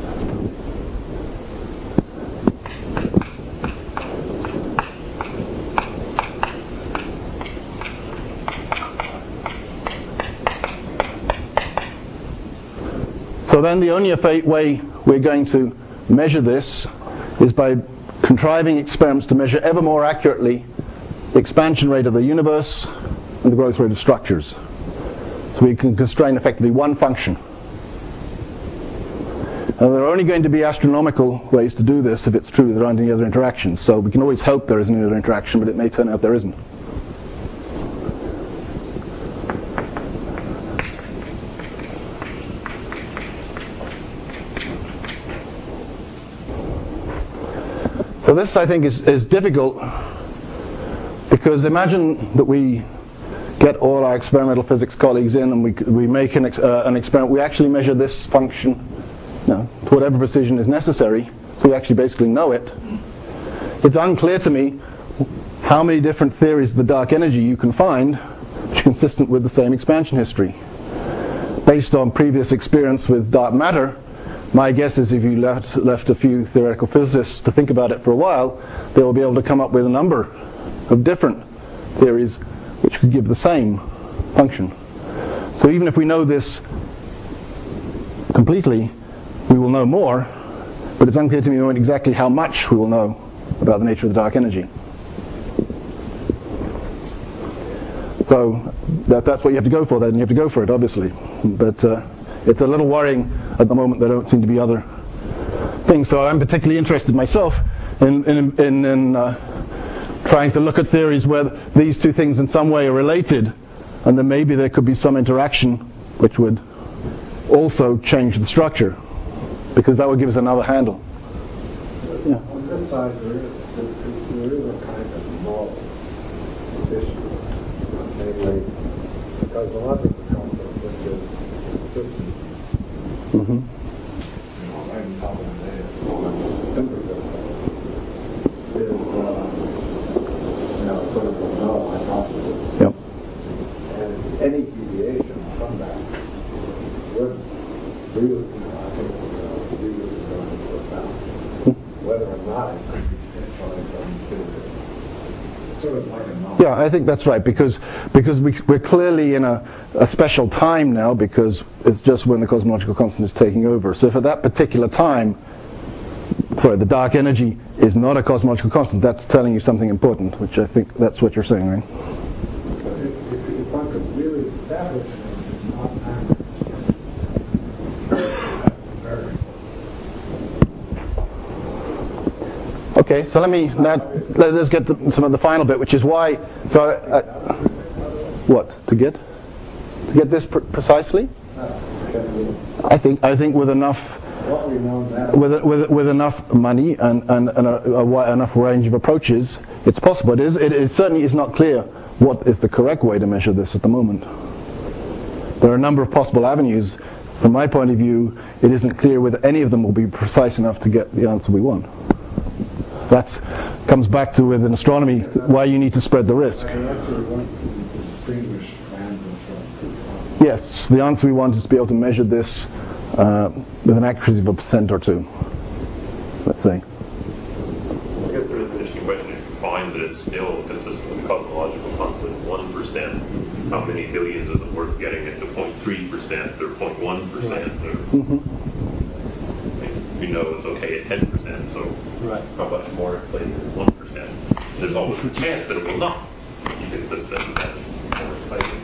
So then the only way we're going to measure this is by contriving experiments to measure ever more accurately the expansion rate of the universe and the growth rate of structures. So we can constrain effectively one function. There are only going to be astronomical ways to do this if it's true there aren't any other interactions. So we can always hope there isn't any other interaction, but it may turn out there isn't. So this, I think, is difficult, because imagine that we get all our experimental physics colleagues in and we make an experiment. We actually measure this function to whatever precision is necessary, so we actually basically know it. It's unclear to me how many different theories of the dark energy you can find which are consistent with the same expansion history. Based on previous experience with dark matter, my guess is if you left a few theoretical physicists to think about it for a while, they will be able to come up with a number of different theories which could give the same function. So even if we know this completely, we will know more, but it's unclear to me exactly how much we will know about the nature of the dark energy. So that's what you have to go for then, and you have to go for it, obviously. But it's a little worrying at the moment. There don't seem to be other things. So I'm particularly interested myself in trying to look at theories where these two things in some way are related, and then maybe there could be some interaction which would also change the structure, because that would give us another handle. Yeah. On this side, there is a kind of moral issue, namely, because the logical concept, which is consistent, right on top of the data, is sort of a null hypothesis. Yep. And any deviation from that would really, I think, really go into account whether or not it could be potentially some physics. It's sort of like a null. Yeah, I think that's right, because we're clearly in a special time now, because it's just when the cosmological constant is taking over. So if at that particular time, the dark energy is not a cosmological constant, that's telling you something important, which I think that's what you're saying, right? But if one could really establish that it's not time, that's very important. Okay, so let's get some of the final bit, which is why. So, what to get this precisely? I think with enough. What we know now. With enough money and enough range of approaches, it's possible. It certainly is not clear what is the correct way to measure this at the moment. There are a number of possible avenues. From my point of view, it isn't clear whether any of them will be precise enough to get the answer we want. That comes back to, with in astronomy, why you need to spread the risk. The answer we want to distinguish random from. Yes, the answer we want is to be able to measure this with an accuracy of 1% or 2, let's say. I guess there is an interesting question. If you find that it's still consistent with the cosmological constant, 1%, how many billions is it worth getting it to 0.3% or 0.1%? We know it's okay at 10%, so how much more say 1%? There's always a chance that it will not be consistent. That's more exciting.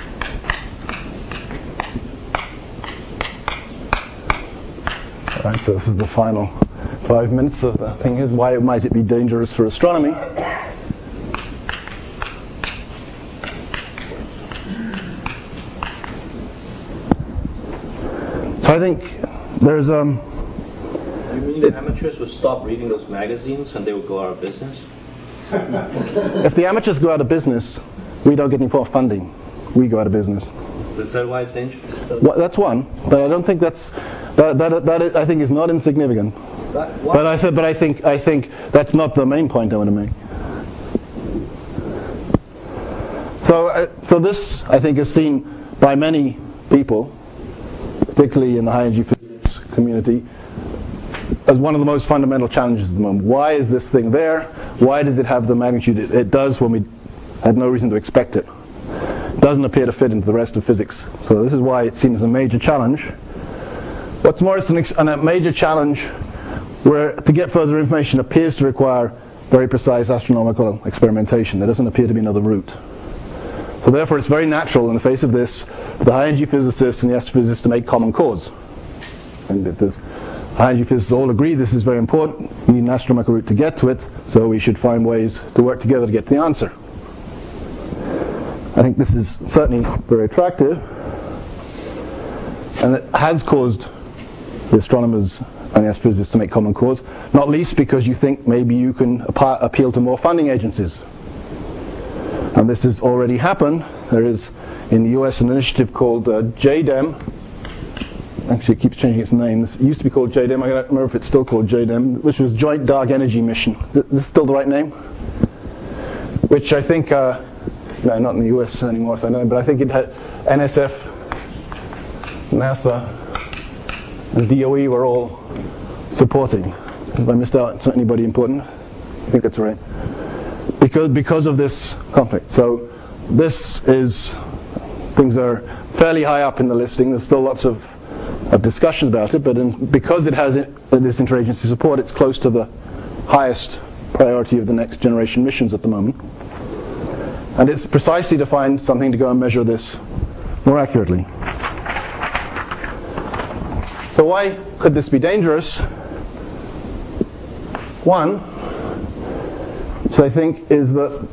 Right, so this is the final 5 minutes of the thing is why might it be dangerous for astronomy. So I think there's You mean the amateurs would stop reading those magazines and they would go out of business? if the amateurs go out of business, we don't get any more funding. We go out of business. Is that why it's dangerous? Well, that's one, but I don't think that I think is not insignificant. But I think that's not the main point I want to make. So this I think is seen by many people, particularly in the high energy physics community, as one of the most fundamental challenges at the moment. Why is this thing there? Why does it have the magnitude it does when we had no reason to expect it? It doesn't appear to fit into the rest of physics. So this is why it seems a major challenge. What's more, it's a major challenge where to get further information appears to require very precise astronomical experimentation. There doesn't appear to be another route. So therefore it's very natural in the face of this for the high energy physicists and the astrophysicists to make common cause. And if there's high energy physicists all agree this is very important. You need an astronomical route to get to it, so we should find ways to work together to get to the answer. I think this is certainly very attractive, and it has caused the astronomers and the astrophysicists to make common cause, not least because you think maybe you can appeal to more funding agencies. And this has already happened. There is in the US an initiative called JDEM. Actually, it keeps changing its name. It used to be called JDEM. I don't remember if it's still called JDEM, which was Joint Dark Energy Mission. Is this still the right name? Which I think, no, not in the US anymore, so I don't know, but I think it had NSF, NASA, and DOE were all supporting. Have I missed out on anybody important? I think that's right. Because of this conflict. So this is, things are fairly high up in the listing. There's still lots of discussion about it, but because it has this interagency support, it's close to the highest priority of the next generation missions at the moment. And it's precisely to find something to go and measure this more accurately. So why could this be dangerous? One, which I think is that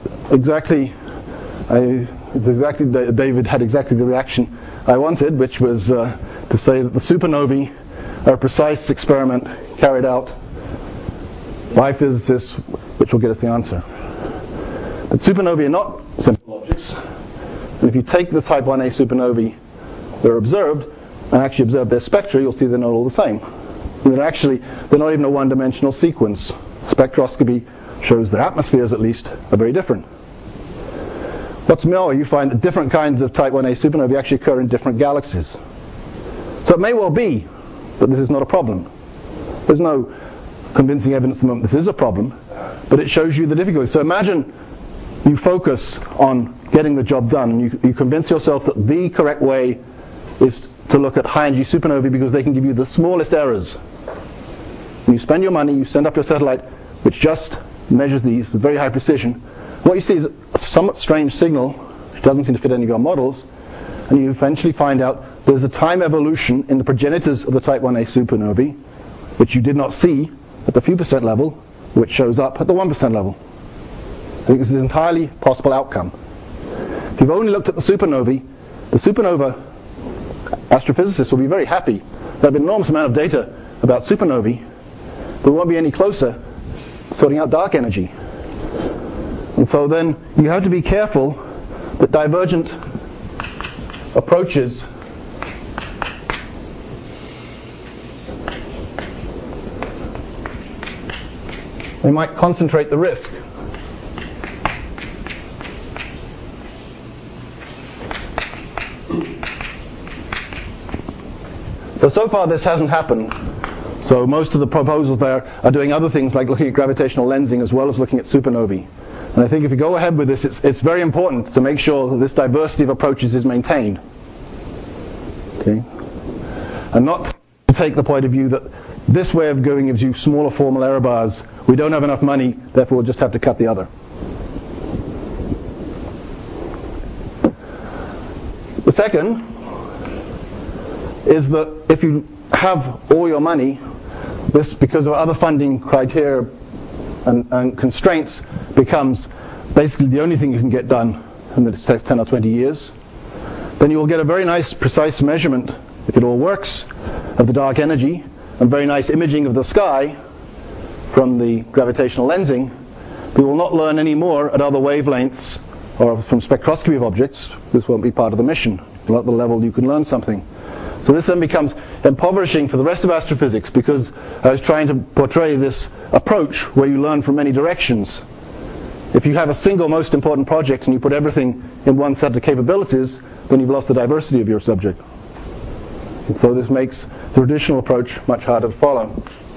David had exactly the reaction I wanted, which was to say that the supernovae are a precise experiment carried out by physicists, which will get us the answer. But supernovae are not simple objects. And if you take the type 1a supernovae that are observed and actually observe their spectra, you'll see they're not all the same. And they're not even a one-dimensional sequence. Spectroscopy shows their atmospheres, at least, are very different. What's more, you find that different kinds of type 1a supernovae actually occur in different galaxies. So it may well be that this is not a problem. There's no convincing evidence at the moment this is a problem, but it shows you the difficulty. So imagine you focus on getting the job done, and you convince yourself that the correct way is to look at high-energy supernovae because they can give you the smallest errors. And you spend your money, you send up your satellite, which just measures these with very high precision. What you see is a somewhat strange signal, which doesn't seem to fit any of your models, and you eventually find out there's a time evolution in the progenitors of the type 1a supernovae, which you did not see at the few percent level, which shows up at the 1% level. I think this is an entirely possible outcome. If you've only looked at the supernova astrophysicists will be very happy. They have an enormous amount of data about supernovae, but we won't be any closer to sorting out dark energy. And so then you have to be careful that divergent approaches they might concentrate the risk. So far this hasn't happened. So most of the proposals there are doing other things like looking at gravitational lensing as well as looking at supernovae. And I think if you go ahead with this, it's very important to make sure that this diversity of approaches is maintained. Okay? And not to take the point of view that this way of going gives you smaller formal error bars. We don't have enough money, therefore we'll just have to cut the other. The second is that if you have all your money, this, because of other funding criteria and constraints, becomes basically the only thing you can get done in the next 10 or 20 years, then you will get a very nice, precise measurement, if it all works, of the dark energy, and very nice imaging of the sky from the gravitational lensing. We will not learn any more at other wavelengths or from spectroscopy of objects. This won't be part of the mission. Not at the level you can learn something. So this then becomes impoverishing for the rest of astrophysics, because I was trying to portray this approach where you learn from many directions. If you have a single most important project and you put everything in one set of capabilities, then you've lost the diversity of your subject. And so this makes the traditional approach much harder to follow.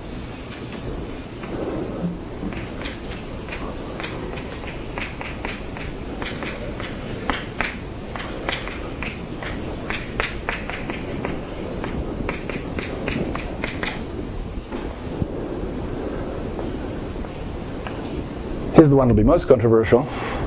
Here's the one that will be most controversial.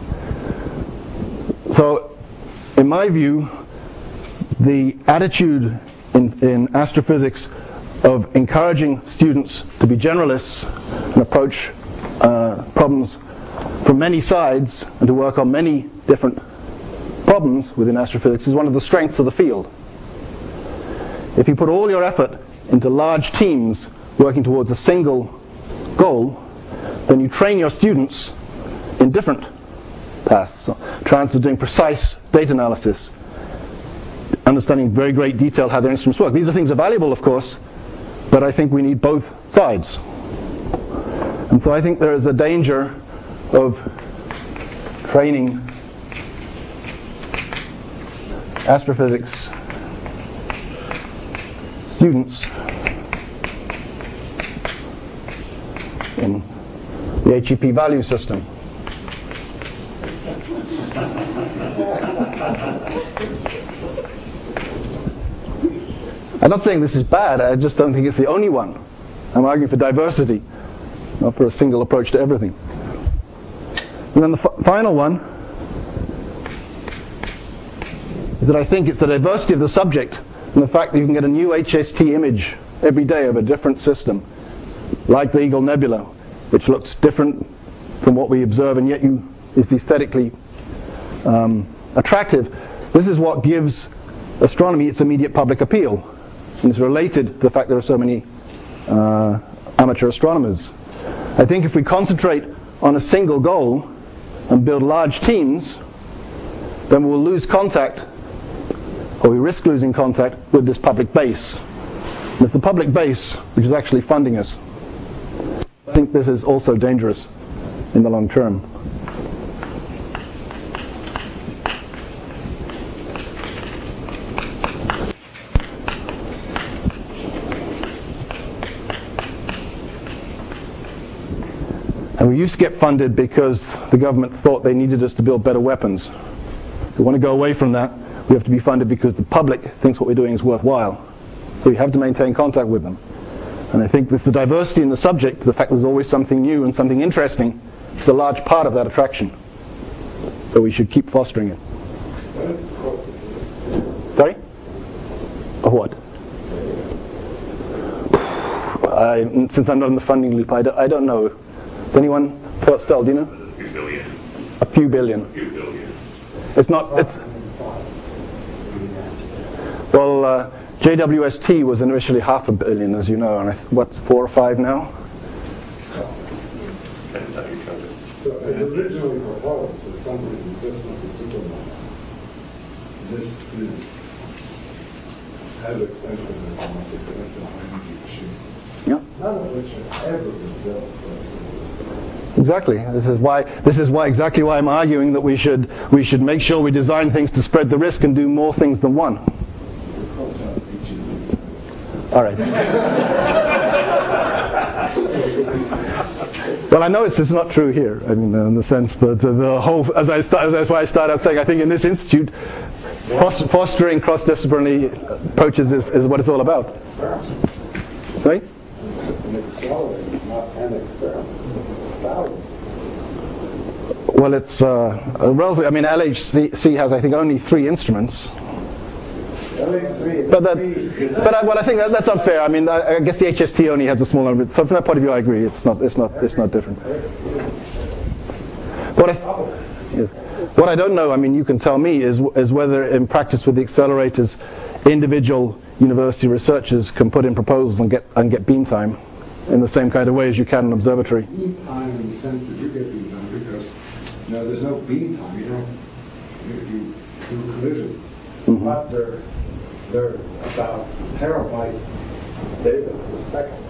So, in my view, the attitude in astrophysics of encouraging students to be generalists and approach problems from many sides and to work on many different problems within astrophysics is one of the strengths of the field. If you put all your effort into large teams working towards a single goal, then you train your students in different paths. So, chances of doing precise data analysis, understanding in very great detail how their instruments work. These are things that are valuable, of course, but I think we need both sides. And so I think there is a danger of training astrophysics students in the HEP value system. I'm not saying this is bad, I just don't think it's the only one. I'm arguing for diversity, not for a single approach to everything. And then the final one is that I think it's the diversity of the subject and the fact that you can get a new HST image every day of a different system, like the Eagle Nebula, which looks different from what we observe and yet is aesthetically attractive. This is what gives astronomy its immediate public appeal. And it's related to the fact there are so many amateur astronomers. I think if we concentrate on a single goal and build large teams, then we'll lose contact, or we risk losing contact with this public base. And it's the public base which is actually funding us. I think this is also dangerous in the long term. And we used to get funded because the government thought they needed us to build better weapons. If we want to go away from that, we have to be funded because the public thinks what we're doing is worthwhile. So we have to maintain contact with them. And I think with the diversity in the subject, the fact there's always something new and something interesting, is a large part of that attraction. So we should keep fostering it. Sorry? Of what? Since I'm not in the funding loop, I don't know. Does anyone? Stell, do you know? A few billion. A few billion. A few billion. It's not. It's. Well, JWST was initially $500 million, as you know, and what's 4 or 5 now? So it's originally proposed as something just like a supernova. This is as expensive as an energy machine. Yeah. None of which have ever been built. Exactly. This is why exactly why I'm arguing that we should make sure we design things to spread the risk and do more things than one. All right. Well, I know this is not true here. I mean, in the sense, but the whole, that's why I started out saying, I think in this institute, fostering cross-disciplinary approaches is what it's all about. Right? An accelerator, not an experiment. Well, it's relatively. I mean, LHC has, I think, only 3 instruments. But I think that's unfair. I mean, I guess the HST only has a small number. So from that point of view, I agree. It's not different. What I don't know, I mean, you can tell me, is whether in practice with the accelerators, individual university researchers can put in proposals and get beam time in the same kind of way as you can in an observatory. Beam time in the sense that you get beam time because there's no beam time. You do collisions, but they're about terabyte data per second.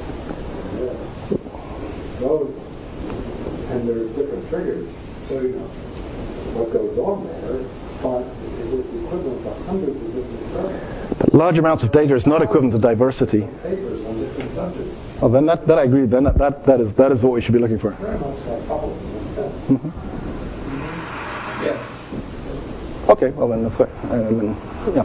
Those, and there are different triggers, so what goes on there, but it is equivalent to hundreds of different experiments. But large amounts of data is not equivalent to diversity. Papers on different subjects. Oh, then that I agree. Then that is what we should be looking for. Very much like bubbles in that sense. Mm-hmm. Yeah. Okay. Well, then that's right. Yeah.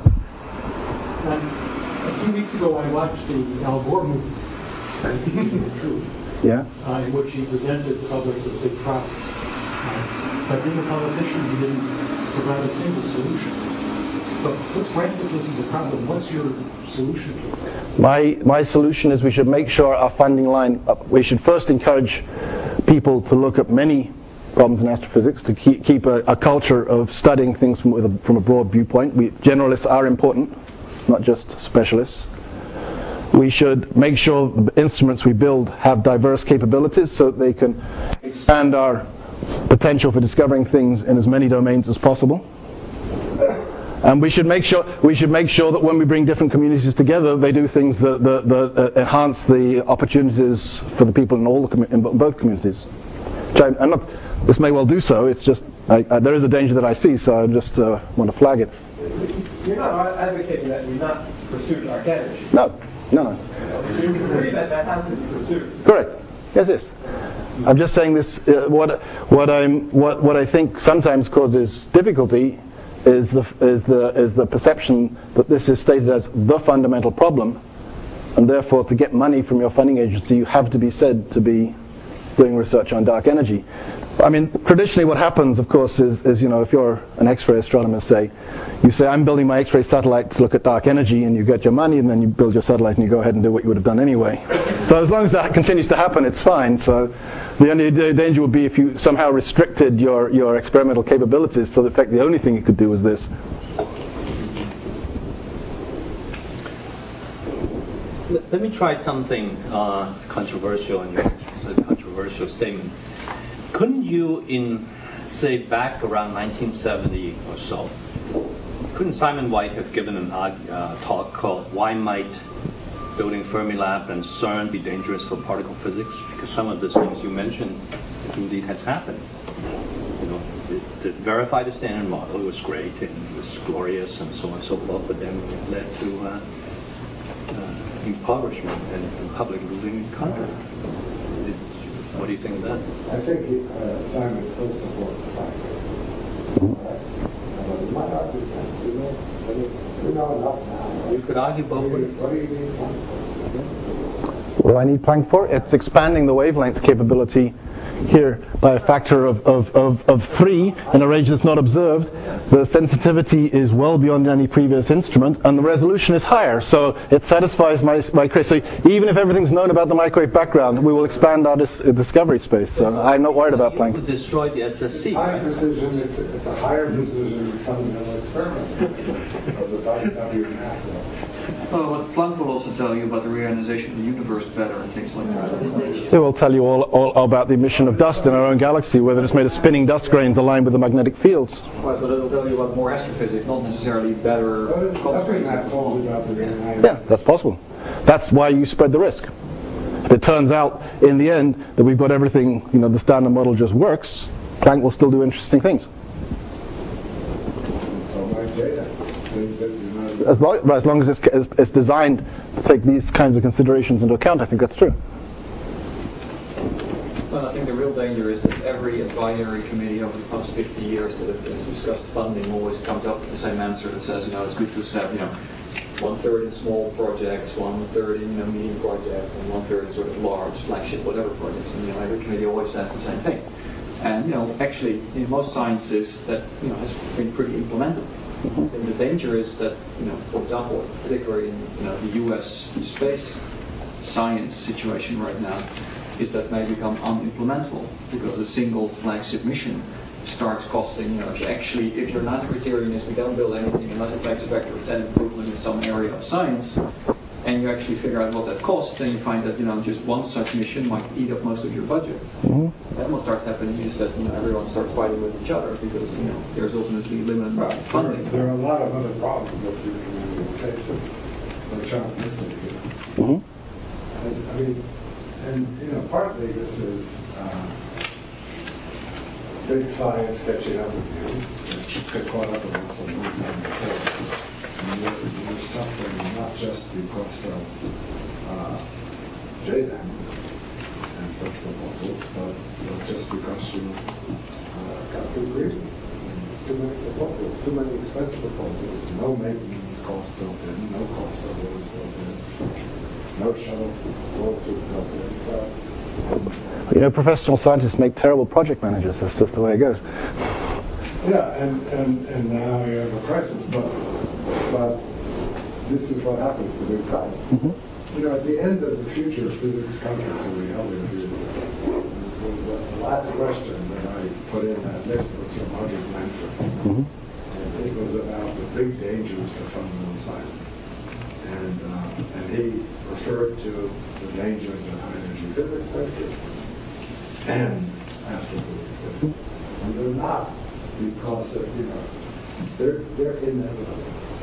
A few weeks ago, I watched the Al Gore movie, The Truth, Yeah. in which he presented the public with a big problem. But being a politician, he didn't provide a single solution. So So let's grant that this is a problem. What's your solution to it? My solution is we should make sure our funding line, we should first encourage people to look at many problems in astrophysics, to keep a culture of studying things from a broad viewpoint. Generalists are important, not just specialists. We should make sure the instruments we build have diverse capabilities so that they can expand our potential for discovering things in as many domains as possible. And we should make sure that when we bring different communities together, they do things that enhance the opportunities for the people in both communities. This may well do so. It's just there is a danger that I see, so I just want to flag it. You're not advocating that you not pursue dark energy. No. You agree that has to be pursued. Correct. Yes. I'm just saying this. What I think sometimes causes difficulty is the perception that this is stated as the fundamental problem, and therefore to get money from your funding agency, you have to be said to be doing research on dark energy. I mean, traditionally what happens, of course, is if you're an X-ray astronomer, you say, I'm building my X-ray satellite to look at dark energy, and you get your money, and then you build your satellite, and you go ahead and do what you would have done anyway. So as long as that continues to happen, it's fine. So the only danger would be if you somehow restricted your experimental capabilities, so in fact the only thing you could do was this. Let me try something controversial in your controversial statement. Couldn't you, back around 1970 or so, couldn't Simon White have given a talk called "Why Might Building Fermilab and CERN Be Dangerous for Particle Physics?" Because some of the things you mentioned indeed has happened. To verify the Standard Model was great and it was glorious and so on and so forth, but then it led to impoverishment and public losing confidence. What do you think of that? I think Simon still supports the fact. You might argue that. We know enough now. You could argue both ways. What do you need Planck for? What do I need Planck for? It's expanding the wavelength capability here by a factor of 3 in a range that's not observed. The sensitivity is well beyond any previous instrument, and the resolution is higher, so it satisfies my case. So even if everything's known about the microwave background, we will expand our discovery space. So I'm not worried about Planck. You would destroy the SSC. High precision, it's a higher precision fundamental experiment of the W Well, what Planck will also tell you about the reionization of the universe better and things like that. It will tell you all about the emission of dust in our own galaxy, whether it's made of spinning dust grains aligned with the magnetic fields. Right, but it'll tell you about more astrophysics, not necessarily better constraints. Yeah, that's possible. That's why you spread the risk. If it turns out in the end that we've got everything, the Standard Model just works, Planck will still do interesting things. So like data. As long as it's designed to take these kinds of considerations into account, I think that's true. Well, I think the real danger is that every advisory committee over the past 50 years that has discussed funding always comes up with the same answer that says, it's good to have, 1/3 in small projects, 1/3 in medium projects, and 1/3 in sort of large flagship whatever projects. And every committee always says the same thing. And actually, in most sciences, that has been pretty implementable. And the danger is that, for example, particularly in the U.S. space science situation right now, is that may become unimplementable because a single flagship mission starts costing. If your NASA criterion is we don't build anything unless it makes a factor of 10 improvement in some area of science, and you actually figure out what that costs, then you find that just one such mission might eat up most of your budget. Mm-hmm. Then what starts happening is that everyone starts fighting with each other because there's ultimately limited funding. There are a lot of other problems that you can face which aren't listed here. Mm-hmm. And partly this is big science catching up with you. You get caught up in this a long time before. And you're suffering not just because of JDAM and such proposals, but just because you got too greedy. Too many proposals, too many expensive proposals, no maintenance costs built in, no cost of those built in, no shuttle royalties built in. Professional scientists make terrible project managers. That's just the way it goes. Yeah, and now you have a crisis, but But this is what happens to big science. Mm-hmm. You know, at the end of the Future of Physics conference that we held in the last question that I put in that list was from Roger Blanchard. Mm-hmm. And it was about the big dangers to fundamental science. And he referred to the dangers that high energy physics faces and astrophysics faces. And they're not because they're inevitable.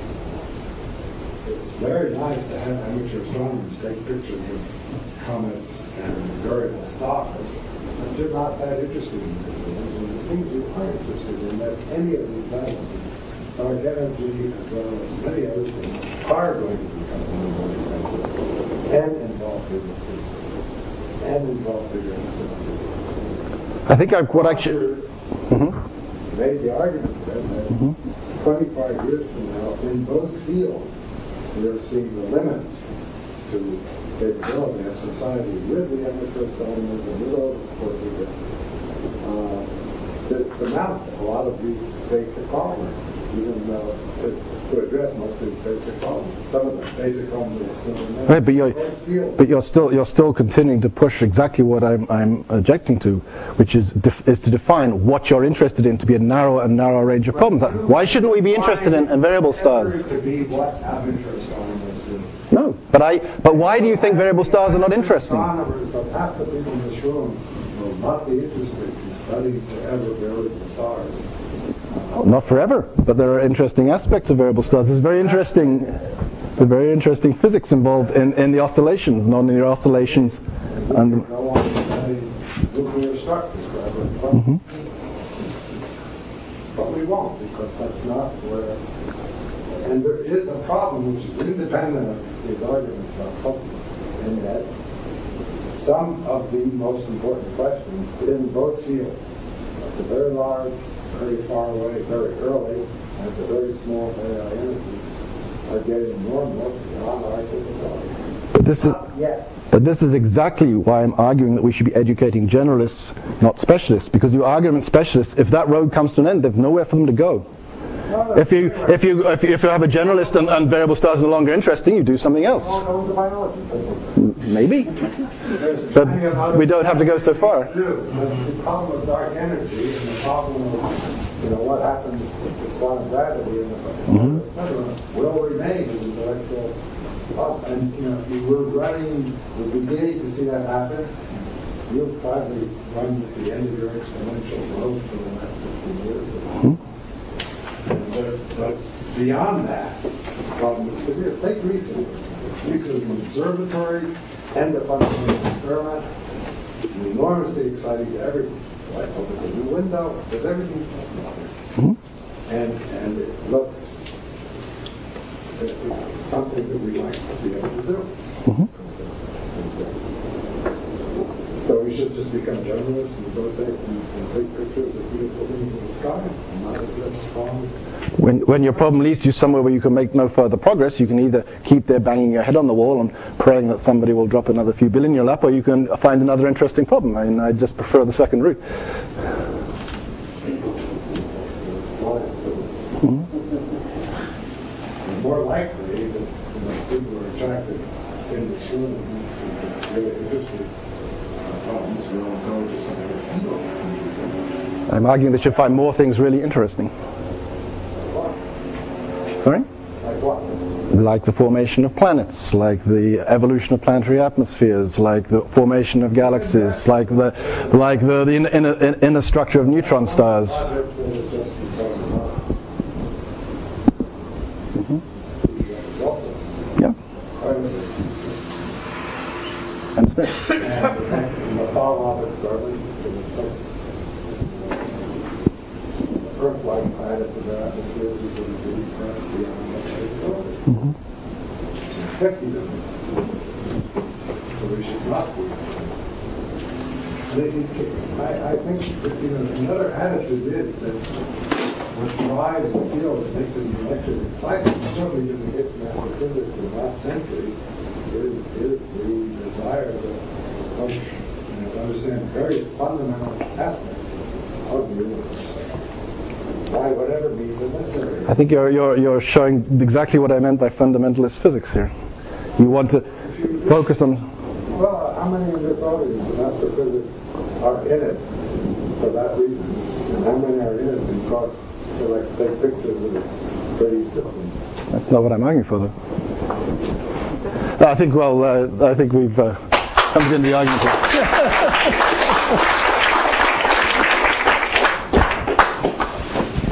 It's very nice to have amateur astronomers take pictures of comets and variable stars, but you're not that interested in those things. And the things you are interested in at any of these levels, dark energy as well as many other things, are going to become more expensive and involve bigger things and involve bigger facilities. I think what actually made the argument that 25 years from now, in both fields, we're seeing the limits to capability of society with the amateur astronomers and with all the support we get, to mount a lot of these basic problems, even to address most of these basic problems. Some of the basic problems are still in there. Right, but you're still continuing to push exactly what I'm objecting to, which is to define what you're interested in to be a narrower and narrower range of problems. Why shouldn't we be interested in variable stars? To be what amateur astronomers do. No, but why do you think variable stars are not interesting? Astronomers, but half the people in this room will not be interested in studying forever variable stars. Not forever, but there are interesting aspects of variable stars. There's very interesting physics involved in the oscillations, non-linear oscillations. And go on to study nuclear structures forever. But we won't, because that's not where. And there is a problem which is independent of these arguments about Hubble, in that some of the most important questions in both fields, at the very large, very far away, very early, and at the very small, very high energy, are getting more and more beyond our capability. But this is exactly why I'm arguing that we should be educating generalists, not specialists, because you argue with specialists, if that road comes to an end, there's nowhere for them to go. If you have a generalist and variable stars are no longer interesting, you do something else. Maybe. But we don't have to go so far. The problem of dark energy and the problem of what happens with quantum gravity and will remain as intellectual problem. And we're beginning to see that happen. You'll probably run at the end of your exponential growth for the last 15 years. But beyond that, the problem is severe. Take RISA. RISA is an observatory and a fundamental experiment. It's enormously exciting to everyone. Right? Open a new window, there's everything. And it looks something that we might be able to do. So we should just become journalists and go take and take pictures of beautiful things in the sky and not address problems. When your problem leads you somewhere where you can make no further progress, you can either keep there banging your head on the wall and praying that somebody will drop another few billion in your lap, or you can find another interesting problem. I mean, I just prefer the second route. More likely that people are attracted in this room to really interesting problems will go to some other field. I'm arguing they should find more things really interesting. Sorry? Like what? Like the formation of planets, like the evolution of planetary atmospheres, like the formation of galaxies, like the inner structure of neutron stars. Yeah. Understand? And the follow-up experiment, Earth-like planets in their atmospheres is going to be pressed beyond their capability. So we should not be. I think that, another attitude is that what drives the field that makes it intellectually exciting, certainly in the case of astrophysics in the last century, is the desire to approach and understand very fundamental aspects of the universe. by whatever means are necessary. I think you're showing exactly what I meant by fundamentalist physics here. You want to focus on... Well, how many in this audience in astrophysics are in it for that reason? And how many are in it because they like to take pictures of the pretty system? That's not what I'm arguing for, though. I think we've come to the end of the argument here.